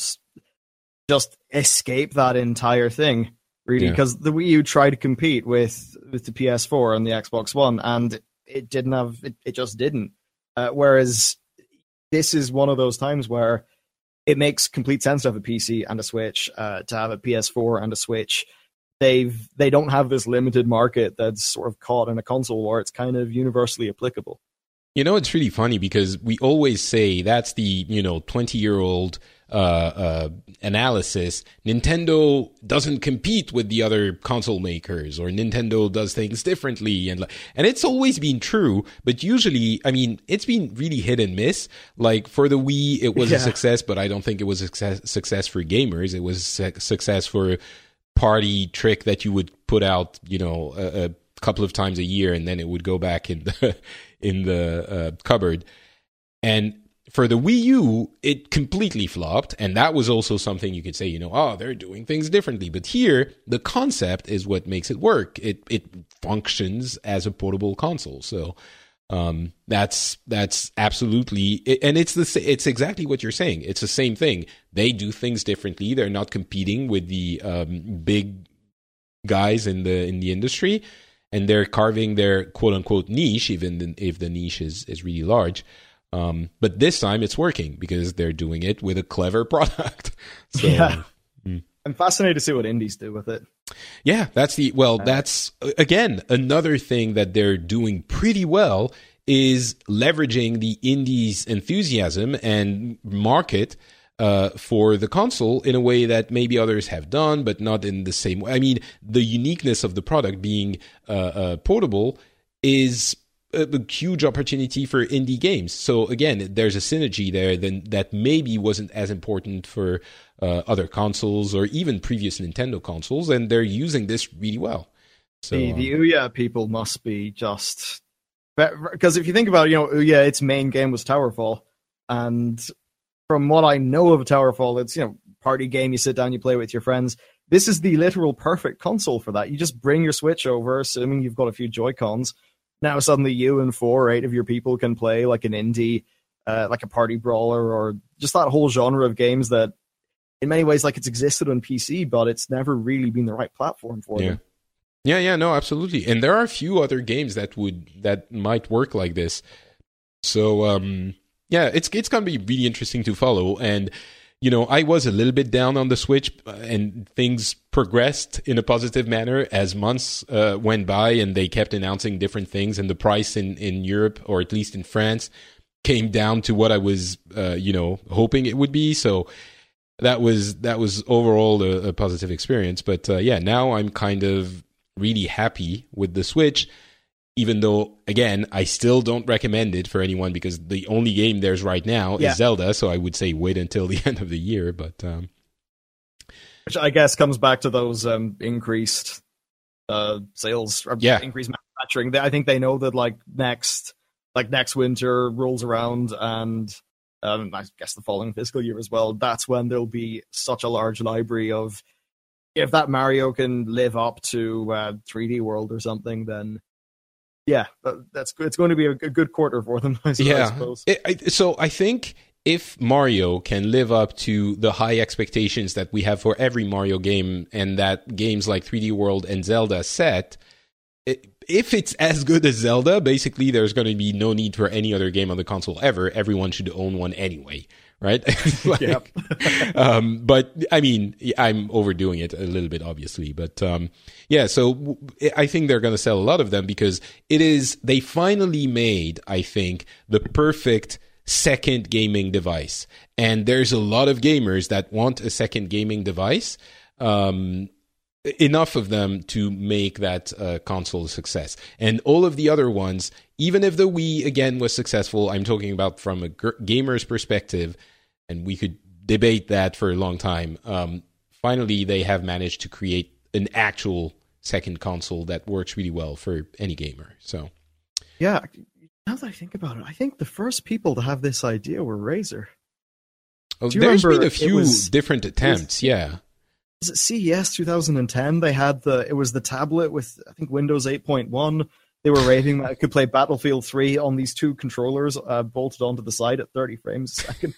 D: just escape that entire thing, really. Because yeah. the Wii U tried to compete with with the P S four and the Xbox One, and it didn't have it. It just didn't. Uh, whereas this is one of those times where it makes complete sense to have a P C and a Switch, uh, to have a P S four and a Switch. They've they don't have this limited market that's sort of caught in a console war. It's kind of universally applicable.
C: You know, it's really funny because we always say that's the, you know, twenty-year-old uh, uh, analysis. Nintendo doesn't compete with the other console makers, or Nintendo does things differently. And and it's always been true, but usually, I mean, it's been really hit and miss. Like for the Wii, it was yeah. a success, but I don't think it was a success, success for gamers. It was a success for party trick that you would put out, you know, a, a couple of times a year, and then it would go back in the in the uh, cupboard. And for the Wii U, it completely flopped, and that was also something you could say, you know, oh, they're doing things differently. But here, the concept is what makes it work. It it functions as a portable console, so um, that's that's absolutely, and it's the it's exactly what you're saying. It's the same thing. They do things differently. They're not competing with the um, big guys in the in the industry, and they're carving their quote unquote niche, even if the niche is is really large. Um, but this time it's working because they're doing it with a clever product. So,
D: yeah.
C: Mm.
D: I'm fascinated to see what indies do with it.
C: Yeah, that's the, well, that's, again, another thing that they're doing pretty well is leveraging the indies' enthusiasm and market uh, for the console in a way that maybe others have done, but not in the same way. I mean, the uniqueness of the product being uh, uh, portable is a, a huge opportunity for indie games. So again, there's a synergy there then that maybe wasn't as important for uh, other consoles or even previous Nintendo consoles, and they're using this really well. So
D: the, the Ouya people must be just... Because if you think about it, you know, Ouya, its main game was Towerfall, and from what I know of Towerfall, it's, you know, party game, you sit down, you play with your friends. This is the literal perfect console for that. You just bring your Switch over, assuming you've got a few Joy-Cons. Now suddenly you and four or eight of your people can play like an indie, uh, like a party brawler, or just that whole genre of games that, in many ways, like it's existed on P C, but it's never really been the right platform for
C: yeah.
D: them.
C: Yeah, yeah, no, absolutely. And there are a few other games that would that might work like this. So, um, yeah, it's it's going to be really interesting to follow. And, you know, I was a little bit down on the Switch, and things progressed in a positive manner as months uh, went by, and they kept announcing different things. And the price in, in Europe, or at least in France, came down to what I was, uh, you know, hoping it would be. So that was that was overall a, a positive experience. But uh, yeah, now I'm kind of really happy with the Switch, even though, again, I still don't recommend it for anyone because the only game there's right now
D: yeah.
C: is Zelda, so I would say wait until the end of the year. But um...
D: Which I guess comes back to those um, increased uh, sales, or
C: yeah.
D: increased manufacturing. I think they know that like next, like next winter rolls around, and um, I guess the following fiscal year as well, that's when there'll be such a large library of, if that Mario can live up to uh, three D World or something, then yeah, that, that's it's going to be a, a good quarter for them, I,
C: yeah.
D: I suppose.
C: It, I, so I think if Mario can live up to the high expectations that we have for every Mario game, and that games like three D World and Zelda set, it, if it's as good as Zelda, basically there's going to be no need for any other game on the console ever. Everyone should own one anyway. Right? like,
D: yep.
C: um, but I mean, I'm overdoing it a little bit, obviously. But um, yeah, so I think they're going to sell a lot of them because it is, they finally made, I think, the perfect second gaming device. And there's a lot of gamers that want a second gaming device. Um, enough of them to make that uh, console a success. And all of the other ones, even if the Wii, again, was successful, I'm talking about from a g- gamer's perspective, and we could debate that for a long time. Um, finally, they have managed to create an actual second console that works really well for any gamer. So,
D: yeah, now that I think about it, I think the first people to have this idea were Razer.
C: Oh, there's been a few was, different attempts,
D: was,
C: yeah.
D: Was it C E S twenty ten? They had the, it was the tablet with, I think, Windows eight point one. They were raving that it could play Battlefield three on these two controllers uh, bolted onto the side at thirty frames a second.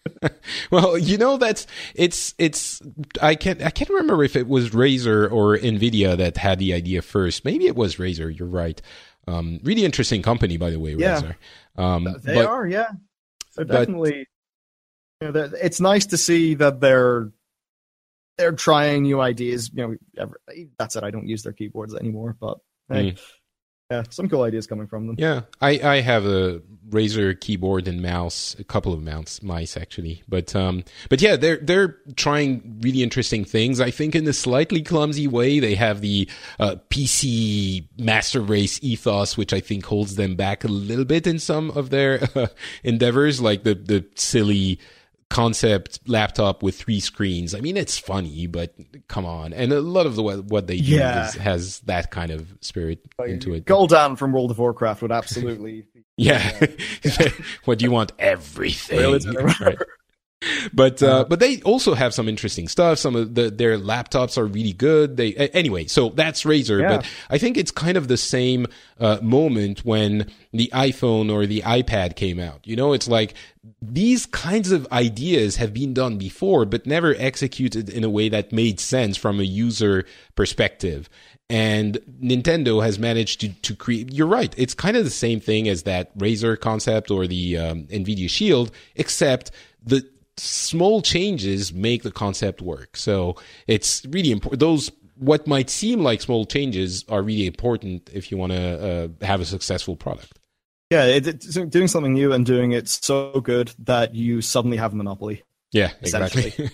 C: Well, you know, that's it's it's I can't I can't remember if it was Razer or Nvidia that had the idea first. Maybe it was Razer. You're right. Um, really interesting company, by the way,
D: yeah.
C: Razer. Um,
D: they
C: but,
D: are, yeah. They're
C: but,
D: definitely. You know, they're, it's nice to see that they're they're trying new ideas. You know, ever, that's it. I don't use their keyboards anymore, but hey.
C: Mm.
D: Yeah, some cool ideas coming from them.
C: Yeah, I, I have a Razer keyboard and mouse, a couple of mouse, mice actually, but um, but yeah, they're they're trying really interesting things. I think in a slightly clumsy way. They have the uh, P C master race ethos, which I think holds them back a little bit in some of their uh, endeavors, like the the silly concept laptop with three screens. I mean, it's funny, but come on. And a lot of the what they do
D: yeah.
C: is, has that kind of spirit
D: like,
C: into it.
D: Gul'dan from World of Warcraft would absolutely.
C: yeah. yeah. What do you want? Everything. Right. But uh,
D: uh,
C: but they also have some interesting stuff. Some of the, their laptops are really good. They anyway. So that's Razer.
D: Yeah.
C: But I think it's kind of the same uh, moment when the iPhone or the iPad came out. You know, it's like these kinds of ideas have been done before, but never executed in a way that made sense from a user perspective. And Nintendo has managed to, to create, you're right, it's kind of the same thing as that Razer concept or the um, NVIDIA Shield, except the small changes make the concept work. So it's really important. Those what might seem like small changes are really important if you want to uh, have a successful product.
D: Yeah, it, it's doing something new and doing it so good that you suddenly have a monopoly.
C: Yeah, exactly.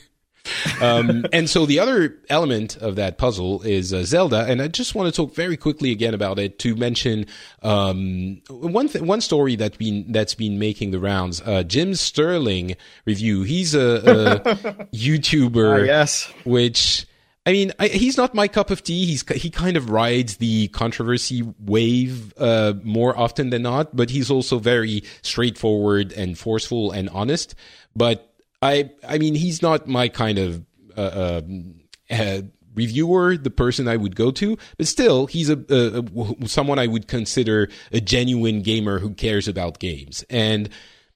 C: um, and so the other element of that puzzle is uh, Zelda, and I just want to talk very quickly again about it to mention um, one th- one story that's been that's been making the rounds. Uh, Jim Sterling review. He's a, a YouTuber,
D: uh, yes,
C: which. I mean, I, he's not my cup of tea. He's he kind of rides the controversy wave uh, more often than not, but he's also very straightforward and forceful and honest. But I, I mean, he's not my kind of uh, uh, uh, reviewer, the person I would go to. But still, he's a, a, a someone I would consider a genuine gamer who cares about games. And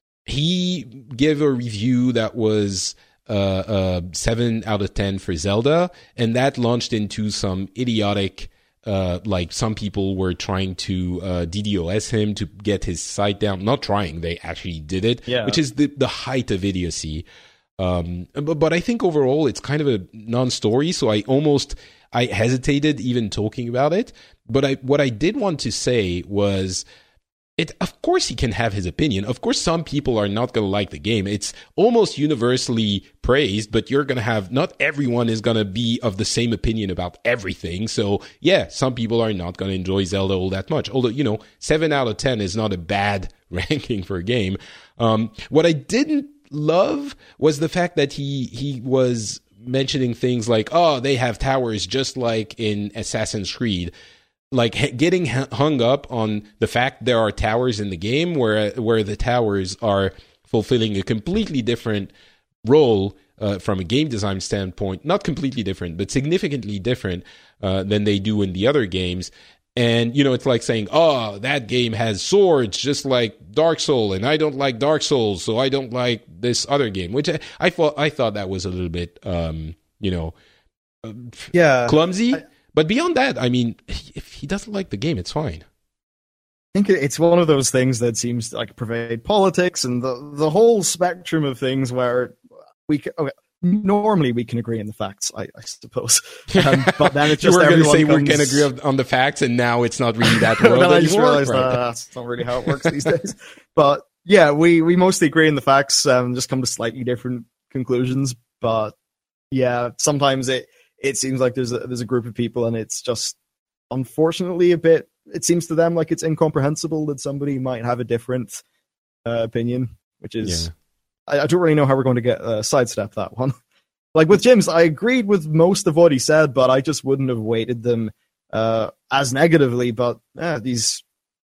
C: he gave a review that was. Uh, uh, seven out of ten for Zelda, and that launched into some idiotic, uh, like some people were trying to uh, DDoS him to get his site down. Not trying, they actually did it,
D: yeah.
C: which is the, the height of idiocy. Um, but, but I think overall it's kind of a non-story, so I almost, I hesitated even talking about it. But I, what I did want to say was, It, of course he can have his opinion. Of course some people are not going to like the game. It's almost universally praised, but you're going to have, not everyone is going to be of the same opinion about everything. So yeah, some people are not going to enjoy Zelda all that much. Although, you know, seven out of ten is not a bad ranking for a game. Um, what I didn't love was the fact that he, he was mentioning things like, oh, they have towers just like in Assassin's Creed. Like getting hung up on the fact there are towers in the game where where the towers are fulfilling a completely different role uh, from a game design standpoint, not completely different, but significantly different uh, than they do in the other games. And, you know, it's like saying, oh, that game has swords just like Dark Souls, and I don't like Dark Souls, so I don't like this other game, which I, I, thought, I thought that was a little bit, um, you know,
D: yeah,
C: clumsy.
D: I-
C: But beyond that, I mean, if he doesn't like the game, it's fine.
D: I think it's one of those things that seems to like pervade politics and the the whole spectrum of things where we can, okay, normally we can agree on the facts, I, I suppose. Um, but then it's just
C: you were going to say
D: comes...
C: we can agree on the facts, and now it's not really that world
D: Then I just
C: anymore.
D: realized
C: Right.
D: that that's not really how it works these days. But yeah, we, we mostly agree on the facts, um, just come to slightly different conclusions. But yeah, sometimes it it seems like there's a there's a group of people, and it's just unfortunately a bit. It seems to them like it's incomprehensible that somebody might have a different uh, opinion, which is
C: Yeah.
D: I, I don't really know how we're going to get uh, sidestep that one. Like with Jim's, I agreed with most of what he said, but I just wouldn't have weighted them uh, as negatively. But yeah, these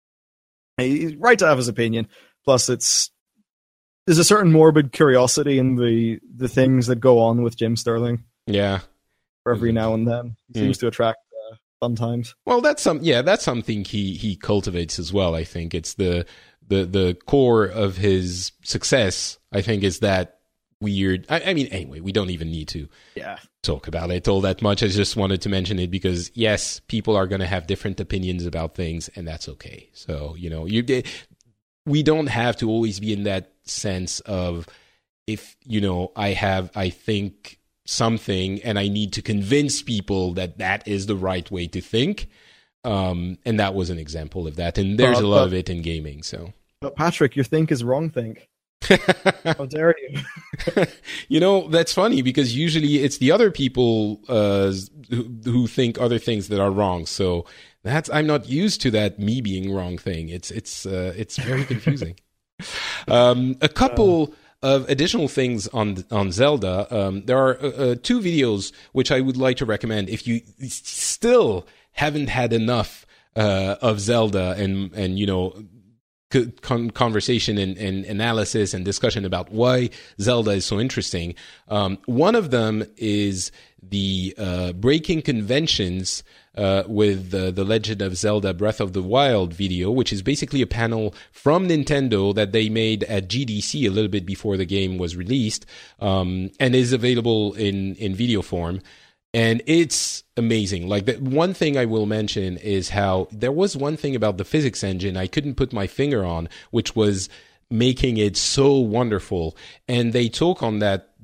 D: he's right to have his opinion. Plus, it's there's a certain morbid curiosity in the the things that go on with Jim Sterling.
C: Yeah.
D: Every now and then, he seems to attract uh, fun times.
C: Well, that's some yeah, that's something he he cultivates as well. I think it's the the the core of his success. I think is that weird. I, I mean, anyway, we don't even need to
D: Yeah.
C: talk about it all that much. I just wanted to mention it because yes, people are going to have different opinions about things, and that's okay. So you know, you we don't have to always be in that sense of if you know I have I think. something and I need to convince people that that is the right way to think, um, and that was an example of that, and there's
D: But-
C: a lot
D: but-
C: of it in gaming. So
D: But Patrick, your think is wrong think. How dare you?
C: you know, that's funny because usually it's the other people uh, who, who think other things that are wrong. So that's I'm not used to that me being wrong thing. It's it's uh, it's very confusing. um, a couple. Of additional things on on Zelda, um, there are uh, uh, two videos which I would like to recommend if you still haven't had enough uh, of Zelda and and you know con- conversation and, and analysis and discussion about why Zelda is so interesting. Um, one of them is the uh, Breaking Conventions uh, with uh, the Legend of Zelda Breath of the Wild video, which is basically a panel from Nintendo that they made at G D C a little bit before the game was released, um, and is available in, in video form. And it's amazing. Like, the one thing I will mention is how there was one thing about the physics engine I couldn't put my finger on, which was making it so wonderful. And they talk on that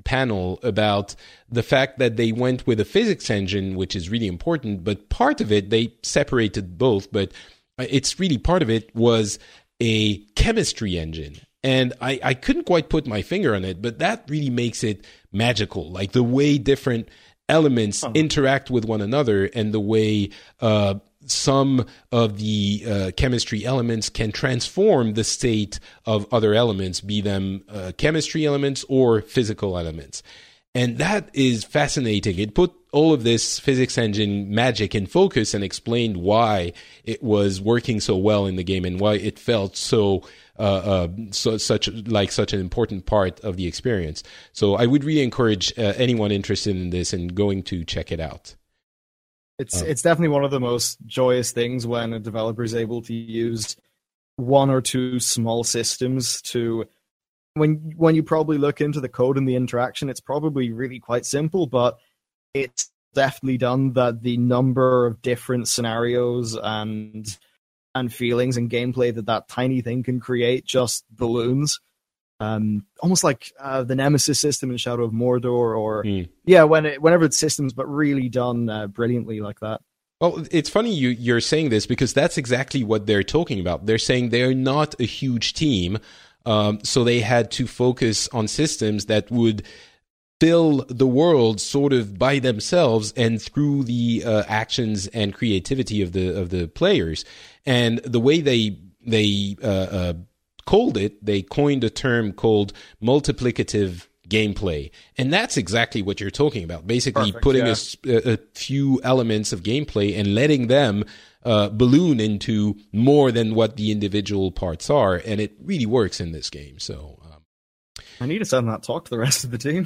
C: panel about the fact that they went with a physics engine, which is really important, but part of it, they separated both, but it's really part of it was a chemistry engine. And I, I couldn't quite put my finger on it, but that really makes it magical, like the way different elements uh-huh. interact with one another and the way uh, some of the uh, chemistry elements can transform the state of other elements, be them uh, chemistry elements or physical elements. And that is fascinating. It put all of this physics engine magic in focus and explained why it was working so well in the game and why it felt so uh, uh, so such like such an important part of the experience. So I would really encourage uh, anyone interested in this and going to check it out.
D: It's uh, it's definitely one of the most joyous things when a developer is able to use one or two small systems to. When when you probably look into the code and the interaction, it's probably really quite simple, but it's definitely done that the number of different scenarios and and feelings and gameplay that that tiny thing can create just balloons. Um, almost like uh, the Nemesis system in Shadow of Mordor, or mm. yeah, when it, whenever it's systems, but really done uh, brilliantly like that.
C: Well, it's funny you, you're saying this because that's exactly what they're talking about. They're saying they're not a huge team. Um, so they had to focus on systems that would fill the world sort of by themselves and through the uh, actions and creativity of the of the players. And the way they they uh, uh, called it, they coined a term called multiplicative gameplay, and that's exactly what you're talking about. Basically, Perfect, putting yeah. a, a few elements of gameplay and letting them Uh, balloon into more than what the individual parts are, and it really works in this game. So um,
D: I need to send that talk to the rest of the team.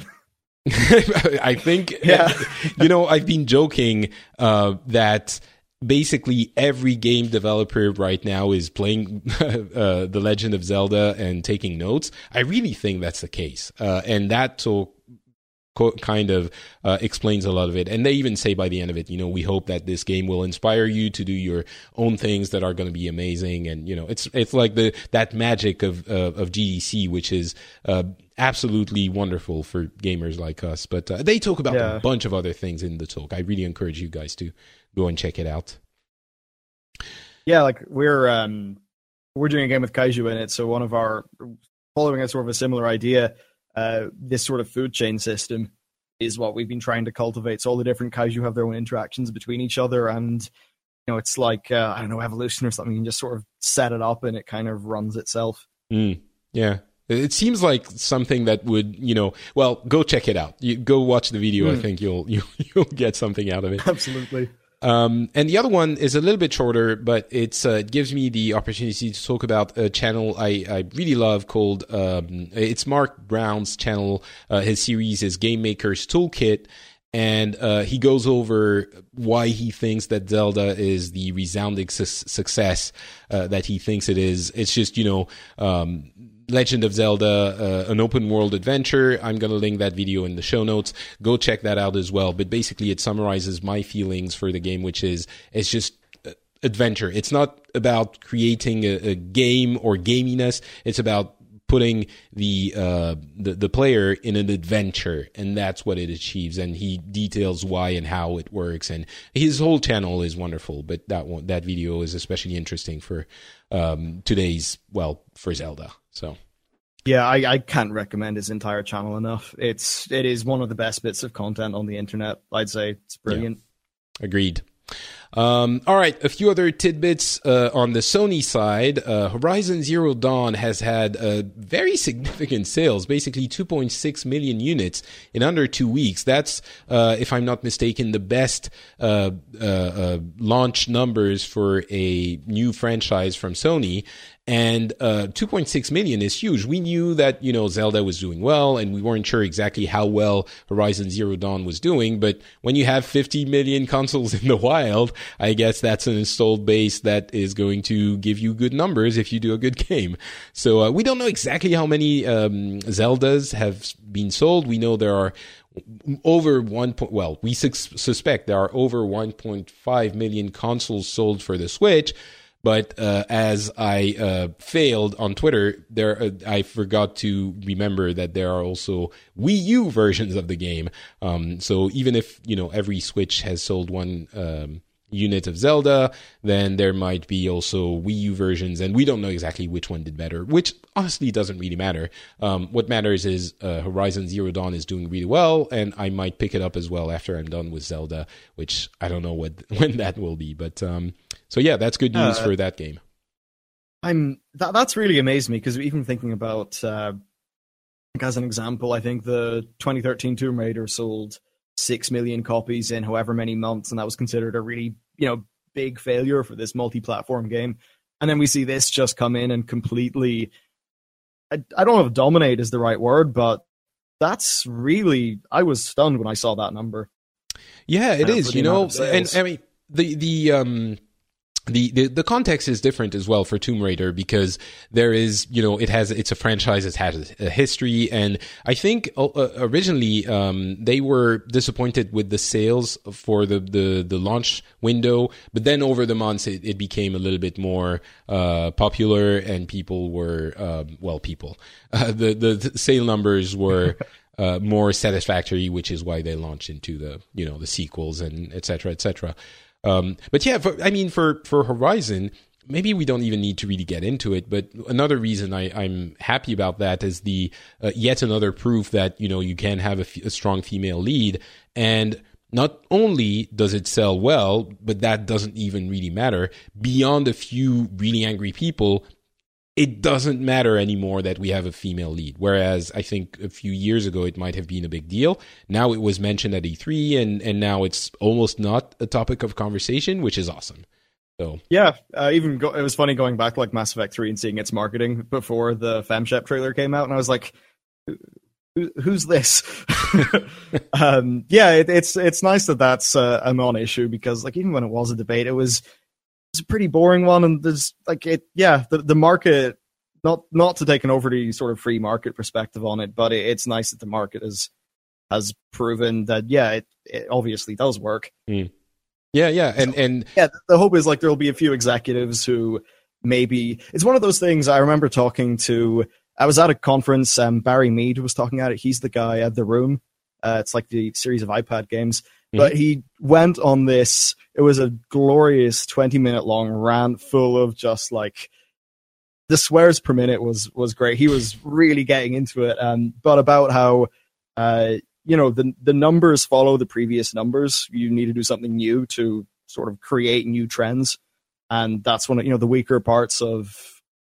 C: I think, yeah. you know, I've been joking uh, that basically every game developer right now is playing uh, The Legend of Zelda and taking notes. I really think that's the case, uh, and that so. kind of uh, explains a lot of it. And they even say by the end of it, you know, we hope that this game will inspire you to do your own things that are going to be amazing. And, you know, it's it's like the that magic of uh, of G D C, which is uh, absolutely wonderful for gamers like us. But uh, they talk about yeah. a bunch of other things in the talk. I really encourage you guys to go and check it out.
D: Yeah, like we're um, we're doing a game with Kaiju in it. So one of our, following a sort of a similar idea, Uh, this sort of food chain system is what we've been trying to cultivate. So all the different kaiju have their own interactions between each other, and you know, it's like uh, I don't know, evolution or something. You can just sort of set it up, and it kind of runs itself.
C: Mm, yeah, it seems like something that would, you know, well, go check it out. You go watch the video. Mm. I think you'll you, you'll get something out of it.
D: Absolutely.
C: Um, and the other one is a little bit shorter, but it's uh, it gives me the opportunity to talk about a channel I, I really love called, um, it's Mark Brown's channel. Uh, his series is Game Maker's Toolkit, and uh, he goes over why he thinks that Zelda is the resounding su- success uh, that he thinks it is. It's just, you know, um, Legend of Zelda, uh, an open world adventure. I'm going to link that video in the show notes. Go check that out as well. But basically it summarizes my feelings for the game, which is, it's just uh, adventure. It's not about creating a, a game or gaminess. It's about putting the, uh, the, the player in an adventure, and that's what it achieves. And he details why and how it works. And his whole channel is wonderful, but that one, that video is especially interesting for, um, today's, well, for Zelda. So,
D: yeah, I, I can't recommend his entire channel enough. It's it is one of the best bits of content on the internet. I'd say it's brilliant.
C: Yeah. Agreed. Um, all right, a few other tidbits uh, on the Sony side. Uh, Horizon Zero Dawn has had uh, very significant sales, basically two point six million units in under two weeks. That's, uh, if I'm not mistaken, the best uh, uh, uh, launch numbers for a new franchise from Sony. And uh, two point six million is huge. We knew that, you know, Zelda was doing well, and we weren't sure exactly how well Horizon Zero Dawn was doing. But when you have fifty million consoles in the wild, I guess that's an installed base that is going to give you good numbers if you do a good game. So uh, we don't know exactly how many um, Zeldas have been sold. We know there are over one point, well, we su- suspect there are over one point five million consoles sold for the Switch. But uh, as I uh, failed on Twitter, there uh, I forgot to remember that there are also Wii U versions of the game. Um, so even if, you know, every Switch has sold one um, unit of Zelda, then there might be also Wii U versions, and we don't know exactly which one did better, which honestly doesn't really matter. Um, what matters is uh, Horizon Zero Dawn is doing really well, and I might pick it up as well after I'm done with Zelda, which I don't know what when that will be. But um, so yeah, that's good news uh, for that game.
D: I'm that, that's really amazed me, because even thinking about, uh, as an example, I think the twenty thirteen Tomb Raider sold six million copies in however many months, and that was considered a really, you know, big failure for this multi-platform game. And then we see this just come in and completely, I, I don't know if dominate is the right word, but that's really, I was stunned when I saw that number.
C: Yeah, it uh, is, you know, and I mean, the, the, um, The, the the context is different as well for Tomb Raider, because there is, you know, it has, it's a franchise that has a history, and I think uh, originally um, they were disappointed with the sales for the, the, the launch window, but then over the months it, it became a little bit more uh, popular, and people were, um, well, people, uh, the, the sale numbers were uh, more satisfactory, which is why they launched into the, you know, the sequels and et cetera, et cetera. Um, but yeah, for, I mean, for, for Horizon, maybe we don't even need to really get into it. But another reason I, I'm happy about that is the uh, yet another proof that, you know, you can have a, f- a strong female lead. And not only does it sell well, but that doesn't even really matter. Beyond a few really angry people, it doesn't matter anymore that we have a female lead. Whereas I think a few years ago it might have been a big deal. Now it was mentioned at E three, and, and now it's almost not a topic of conversation, which is awesome. So
D: yeah, uh, even go- it was funny going back like Mass Effect three and seeing its marketing before the FemShep trailer came out, and I was like, Who, who's this? um, yeah, it, it's it's nice that that's uh, a non-issue, because like even when it was a debate, it was. It's a pretty boring one, and there's like it. Yeah, the the market, not not to take an overly sort of free market perspective on it, but it, it's nice that the market has has proven that yeah, it, it obviously does work.
C: Mm. Yeah, yeah, and so, and
D: yeah, the hope is like there'll be a few executives who maybe it's one of those things. I remember talking to. I was at a conference. Um, Barry Mead was talking at it. He's the guy at The Room. Uh, it's like the series of iPad games. But he went on this, it was a glorious twenty minute long rant full of just like, the swears per minute was was great. He was really getting into it. Um, but about how, uh, you know, the, the numbers follow the previous numbers. You need to do something new to sort of create new trends. And that's one of, you know, the weaker parts of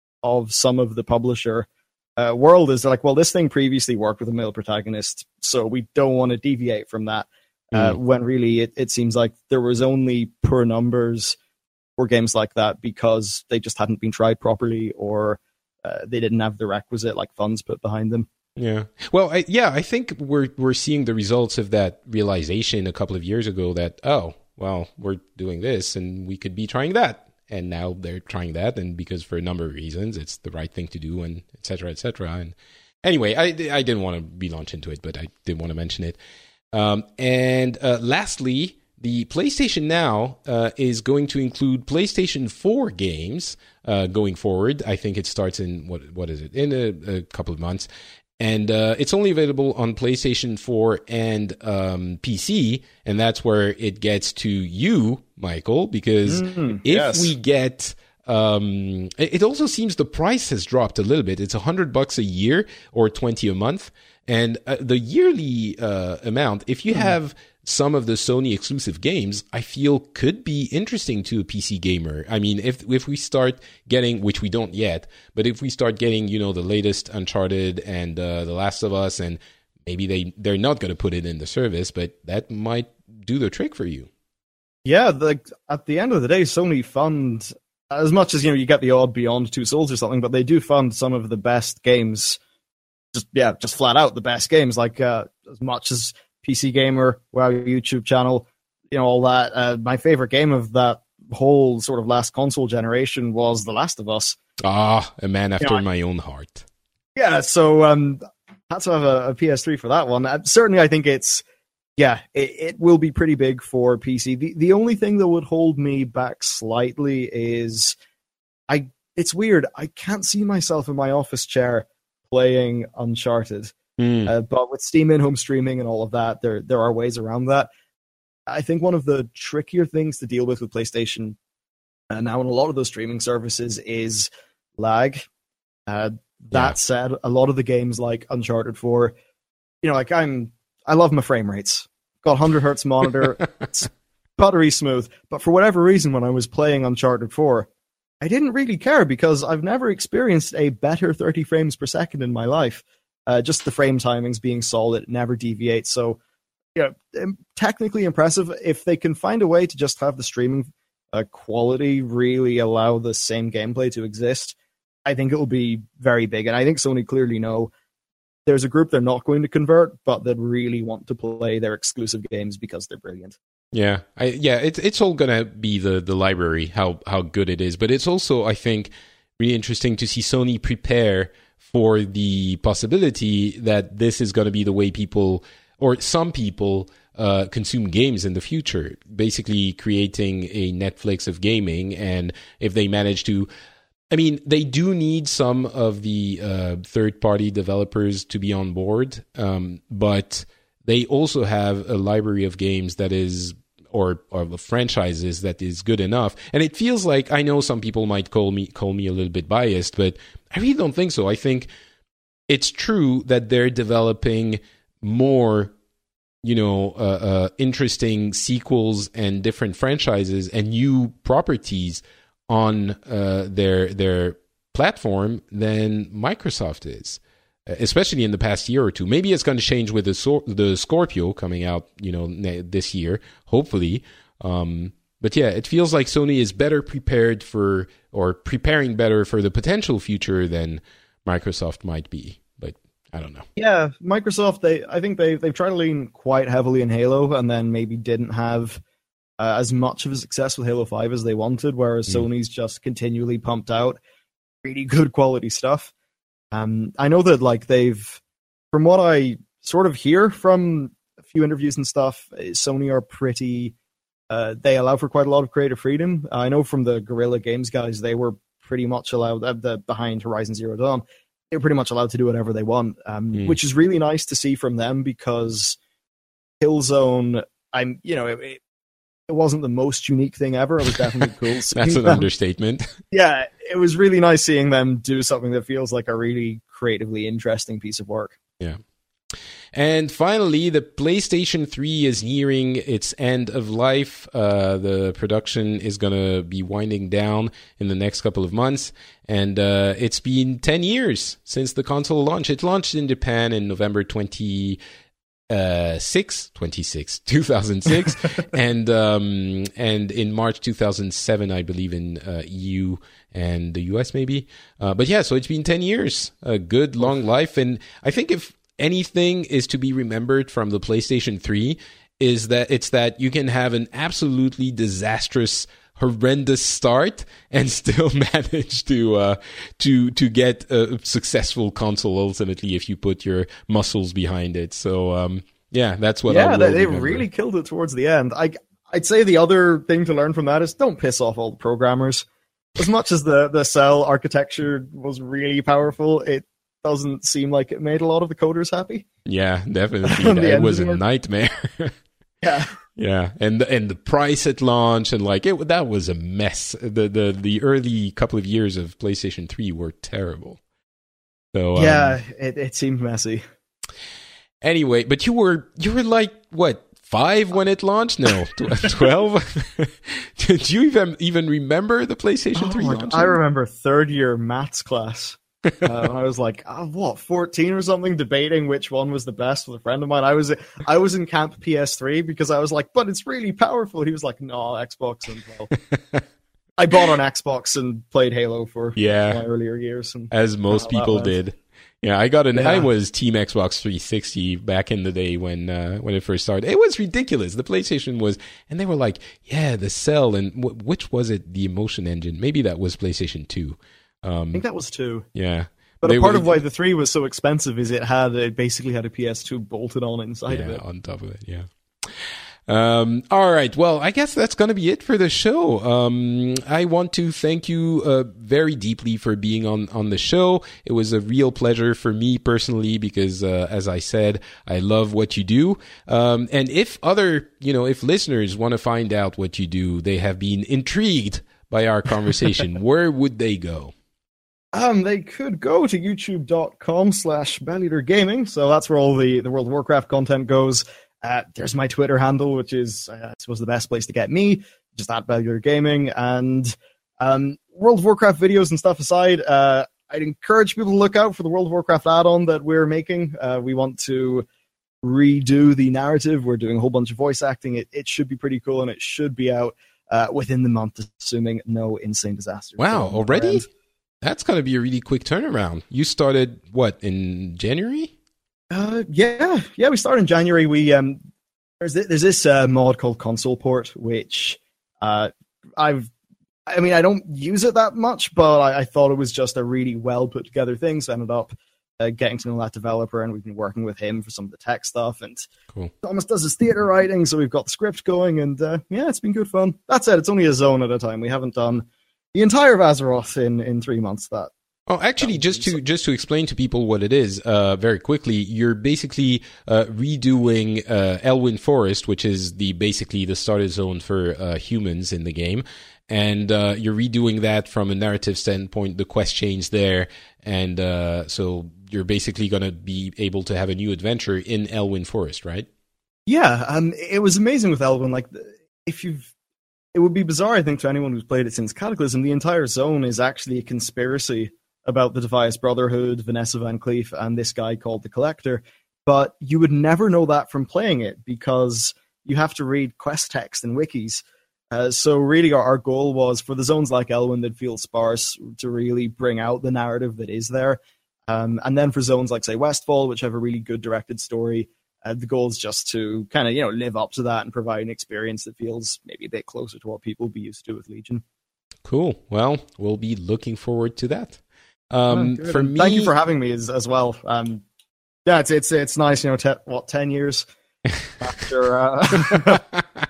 D: of some of the publisher uh, world is like, well, this thing previously worked with a male protagonist, so we don't want to deviate from that. Uh, mm. When really it, it seems like there was only poor numbers for games like that because they just hadn't been tried properly, or uh, they didn't have the requisite like funds put behind them.
C: Yeah. Well, I, yeah, I think we're we're seeing the results of that realization a couple of years ago that, oh, well, we're doing this and we could be trying that. And now they're trying that, and because for a number of reasons, it's the right thing to do, and et cetera, et cetera. And anyway, I, I didn't want to relaunch into it, but I did want to mention it. Um, and uh, lastly, the PlayStation Now uh, is going to include PlayStation four games uh, going forward. I think it starts in, what what is it, in a, a couple of months. And uh, it's only available on PlayStation four and um, P C, and that's where it gets to you, Michael, because mm, if yes. we get... Um, it also seems the price has dropped a little bit. It's a hundred bucks a year or twenty a month. And uh, the yearly uh, amount, if you have some of the Sony exclusive games, I feel could be interesting to a P C gamer. I mean, if if we start getting, which we don't yet, but if we start getting, you know, the latest Uncharted and uh, The Last of Us, and maybe they, they're not going to put it in the service, but that might do the trick for you.
D: Yeah, the, at the end of the day, Sony fund, as much as, you know, you get the odd Beyond Two Souls or something, but they do fund some of the best games. Just yeah, just flat out the best games. Like uh, as much as P C Gamer, WoW YouTube channel, you know, all that. Uh, my favorite game of that whole sort of last console generation was The Last of Us.
C: Ah, a man after
D: you know,
C: my own heart.
D: Yeah, so um, had to have a, a P S three for that one. Uh, certainly, I think it's yeah, it, it will be pretty big for P C. The the only thing that would hold me back slightly is I it's weird. I can't see myself in my office chair playing Uncharted.
C: Mm.
D: Uh, but with Steam in-home streaming and all of that, there there are ways around that. I think one of the trickier things to deal with with PlayStation uh, now and a lot of those streaming services is lag. Uh, that
C: Yeah.
D: said, a lot of the games like Uncharted four, you know, like I'm, I love my frame rates. Got one hundred hertz monitor, it's buttery smooth. But for whatever reason, when I was playing Uncharted four, I didn't really care because I've never experienced a better thirty frames per second in my life. Uh, just the frame timings being solid, it never deviates. So, you know, technically impressive. If they can find a way to just have the streaming uh, quality really allow the same gameplay to exist, I think it will be very big. And I think Sony clearly know there's a group they're not going to convert, but that really want to play their exclusive games because they're brilliant.
C: Yeah, I, yeah, it's it's all gonna be the, the library, how how good it is, but it's also, I think, really interesting to see Sony prepare for the possibility that this is going to be the way people, or some people, uh, consume games in the future. Basically, creating a Netflix of gaming, and if they manage to. I mean, they do need some of the uh, third-party developers to be on board, um, but they also have a library of games that is, or or the franchises that is good enough. And it feels like, I know some people might call me call me a little bit biased, but I really don't think so. I think it's true that they're developing more, you know, uh, uh, interesting sequels and different franchises and new properties on uh, their their platform than Microsoft is, especially in the past year or two. Maybe it's going to change with the Sor- the Scorpio coming out, you know, this year, hopefully. Um, but yeah, it feels like Sony is better prepared for, or preparing better for the potential future than Microsoft might be. But I don't know.
D: Yeah, Microsoft, they I think they they've tried to lean quite heavily in Halo, and then maybe didn't have Uh, as much of a success with Halo five as they wanted, whereas mm. Sony's just continually pumped out really good quality stuff. Um, I know that, like, they've, from what I sort of hear from a few interviews and stuff, Sony are pretty, uh, they allow for quite a lot of creative freedom. I know from the Guerrilla Games guys, they were pretty much allowed, uh, the behind Horizon Zero Dawn, they were pretty much allowed to do whatever they want, um, mm. which is really nice to see from them, because Killzone, I'm, you know, it, it It wasn't the most unique thing ever. It was definitely cool.
C: That's an
D: them.
C: understatement.
D: Yeah, it was really nice seeing them do something that feels like a really creatively interesting piece of work.
C: Yeah. And finally, the PlayStation three is nearing its end of life. Uh, the production is going to be winding down in the next couple of months. And uh, it's been ten years since the console launched. It launched in Japan in November twentieth. Uh, six, twenty-six, two thousand six, and um, and in March two thousand seven, I believe, in uh, E U and the U S maybe. Uh, but yeah, so it's been ten years, a good long life, and I think if anything is to be remembered from the PlayStation three, is that it's that you can have an absolutely disastrous, horrendous start and still manage to uh, to to get a successful console ultimately if you put your muscles behind it. So um, yeah, that's what.
D: Yeah,
C: I
D: they, they
C: remember.
D: really killed it towards the end. I I'd say the other thing to learn from that is don't piss off all the programmers. As much as the the cell architecture was really powerful, it doesn't seem like it made a lot of the coders happy.
C: Yeah, definitely. It was a nightmare.
D: Yeah.
C: Yeah, and and the price at launch, and like it, that was a mess. The the the early couple of years of PlayStation three were terrible. So
D: yeah,
C: um,
D: it it seemed messy.
C: Anyway, but you were you were like what, five when it launched? No, twelve. Did you even even remember the PlayStation
D: oh
C: three
D: launch? I remember third year maths class. uh, I was like, oh, what, fourteen or something, debating which one was the best with a friend of mine. I was I was in camp P S three because I was like, but it's really powerful. He was like, no, Xbox. And well, I bought on Xbox and played Halo for
C: yeah.
D: my earlier years. And
C: as most people did. Yeah, I got an.
D: Yeah.
C: I was Team Xbox three sixty back in the day when uh, when it first started. It was ridiculous. The PlayStation was, and they were like, yeah, the cell, and w- which was it? The Emotion Engine. Maybe that was PlayStation two. Um,
D: I think that was two.
C: Yeah.
D: But
C: they
D: a part
C: were,
D: of why the three was so expensive is it had it basically had a P S two bolted on inside
C: yeah,
D: of it.
C: on top of it, yeah. Um, all right. Well, I guess that's going to be it for the show. Um, I want to thank you uh, very deeply for being on, on the show. It was a real pleasure for me personally because, uh, as I said, I love what you do. Um, and if other, you know, if listeners want to find out what you do, they have been intrigued by our conversation, where would they go?
D: Um, they could go to youtube.com slash Bellular Gaming. So that's where all the, the World of Warcraft content goes. Uh, there's my Twitter handle, which is, uh, I suppose, the best place to get me, just at Bellular Gaming. And um, World of Warcraft videos and stuff aside, uh, I'd encourage people to look out for the World of Warcraft add-on that we're making. Uh, we want to redo the narrative. We're doing a whole bunch of voice acting. It, it should be pretty cool, and it should be out uh, within the month, assuming no insane disaster.
C: Wow, already? That's going to be a really quick turnaround. You started, what, in January?
D: Uh, yeah, yeah. We started in January. We um, there's this, there's this uh, mod called Console Port, which uh, I've, I mean, I don't use it that much, but I, I thought it was just a really well put together thing. So I ended up uh, getting to know that developer, and we've been working with him for some of the tech stuff. And
C: cool.
D: Thomas does his theater writing, so we've got the script going, and uh, yeah, it's been good fun. That said, it's only a zone at a time. We haven't done the entire Azeroth in in three months. That.
C: Oh, actually, just to just to explain to people what it is, uh, very quickly, you're basically uh, redoing uh, Elwynn Forest, which is the basically the starter zone for uh, humans in the game, and uh, you're redoing that from a narrative standpoint. The quest change there, and uh, so you're basically going to be able to have a new adventure in Elwynn Forest, right?
D: Yeah, um, it was amazing with Elwynn. Like, if you've, it would be bizarre, I think, to anyone who's played it since Cataclysm. The entire zone is actually a conspiracy about the Devious Brotherhood, Vanessa Van Cleef, and this guy called the Collector. But you would never know that from playing it because you have to read quest text and wikis. Uh, so really our, our goal was for the zones like Elwynn that feel sparse to really bring out the narrative that is there. Um, and then for zones like, say, Westfall, which have a really good directed story, uh, the goal is just to kind of, you know, live up to that and provide an experience that feels maybe a bit closer to what people be used to with Legion.
C: Cool. Well, we'll be looking forward to that. Um,
D: oh,
C: for me,
D: thank you for having me as, as well. Um, yeah, it's it's it's nice, you know. Te- what ten years after? Uh,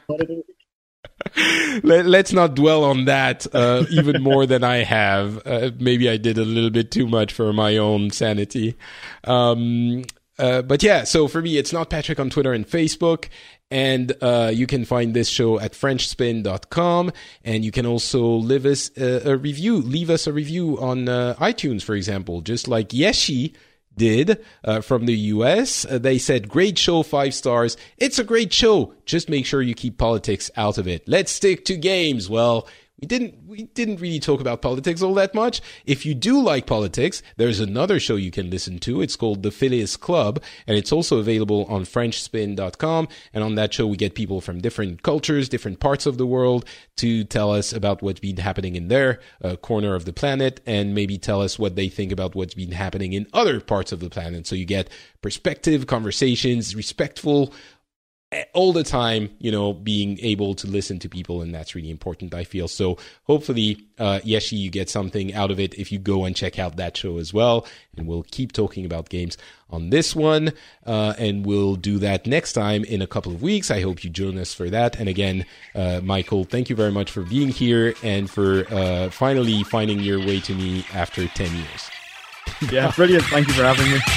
C: Let, let's not dwell on that uh, even more than I have. Uh, maybe I did a little bit too much for my own sanity. Um, uh, but yeah, so for me, it's Not Patrick on Twitter and Facebook. And uh, you can find this show at French Spin dot com, and you can also leave us a, a review. Leave us a review on uh, iTunes, for example, just like Yeshi did uh, from the U S. Uh, they said, great show, five stars. It's a great show. Just make sure you keep politics out of it. Let's stick to games. Well, we didn't we didn't really talk about politics all that much. If you do like politics, there's another show you can listen to. It's called The Phileas Club, and it's also available on French Spin dot com. And on that show, we get people from different cultures, different parts of the world to tell us about what's been happening in their uh, corner of the planet, and maybe tell us what they think about what's been happening in other parts of the planet. So you get perspective, conversations, respectful, all the time, you know, being able to listen to people, and that's really important, I feel. So hopefully, uh, Yeshi, you get something out of it if you go and check out that show as well. And we'll keep talking about games on this one, uh, and we'll do that next time in a couple of weeks. I hope you join us for that. And again, uh, Michael, thank you very much for being here and for uh, finally finding your way to me after ten years.
D: Yeah, brilliant. Thank you for having me.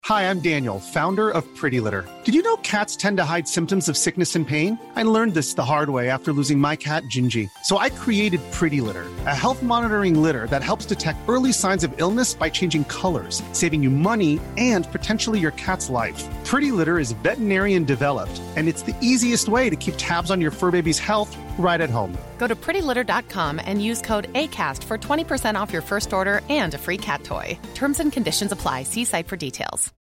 E: Hi, I'm Daniel, founder of Pretty Litter. Did you know cats tend to hide symptoms of sickness and pain? I learned this the hard way after losing my cat, Gingy. So I created Pretty Litter, a health monitoring litter that helps detect early signs of illness by changing colors, saving you money and potentially your cat's life. Pretty Litter is veterinarian developed, and it's the easiest way to keep tabs on your fur baby's health right at home.
F: Go to pretty litter dot com and use code ACAST for twenty percent off your first order and a free cat toy. Terms and conditions apply. See site for details.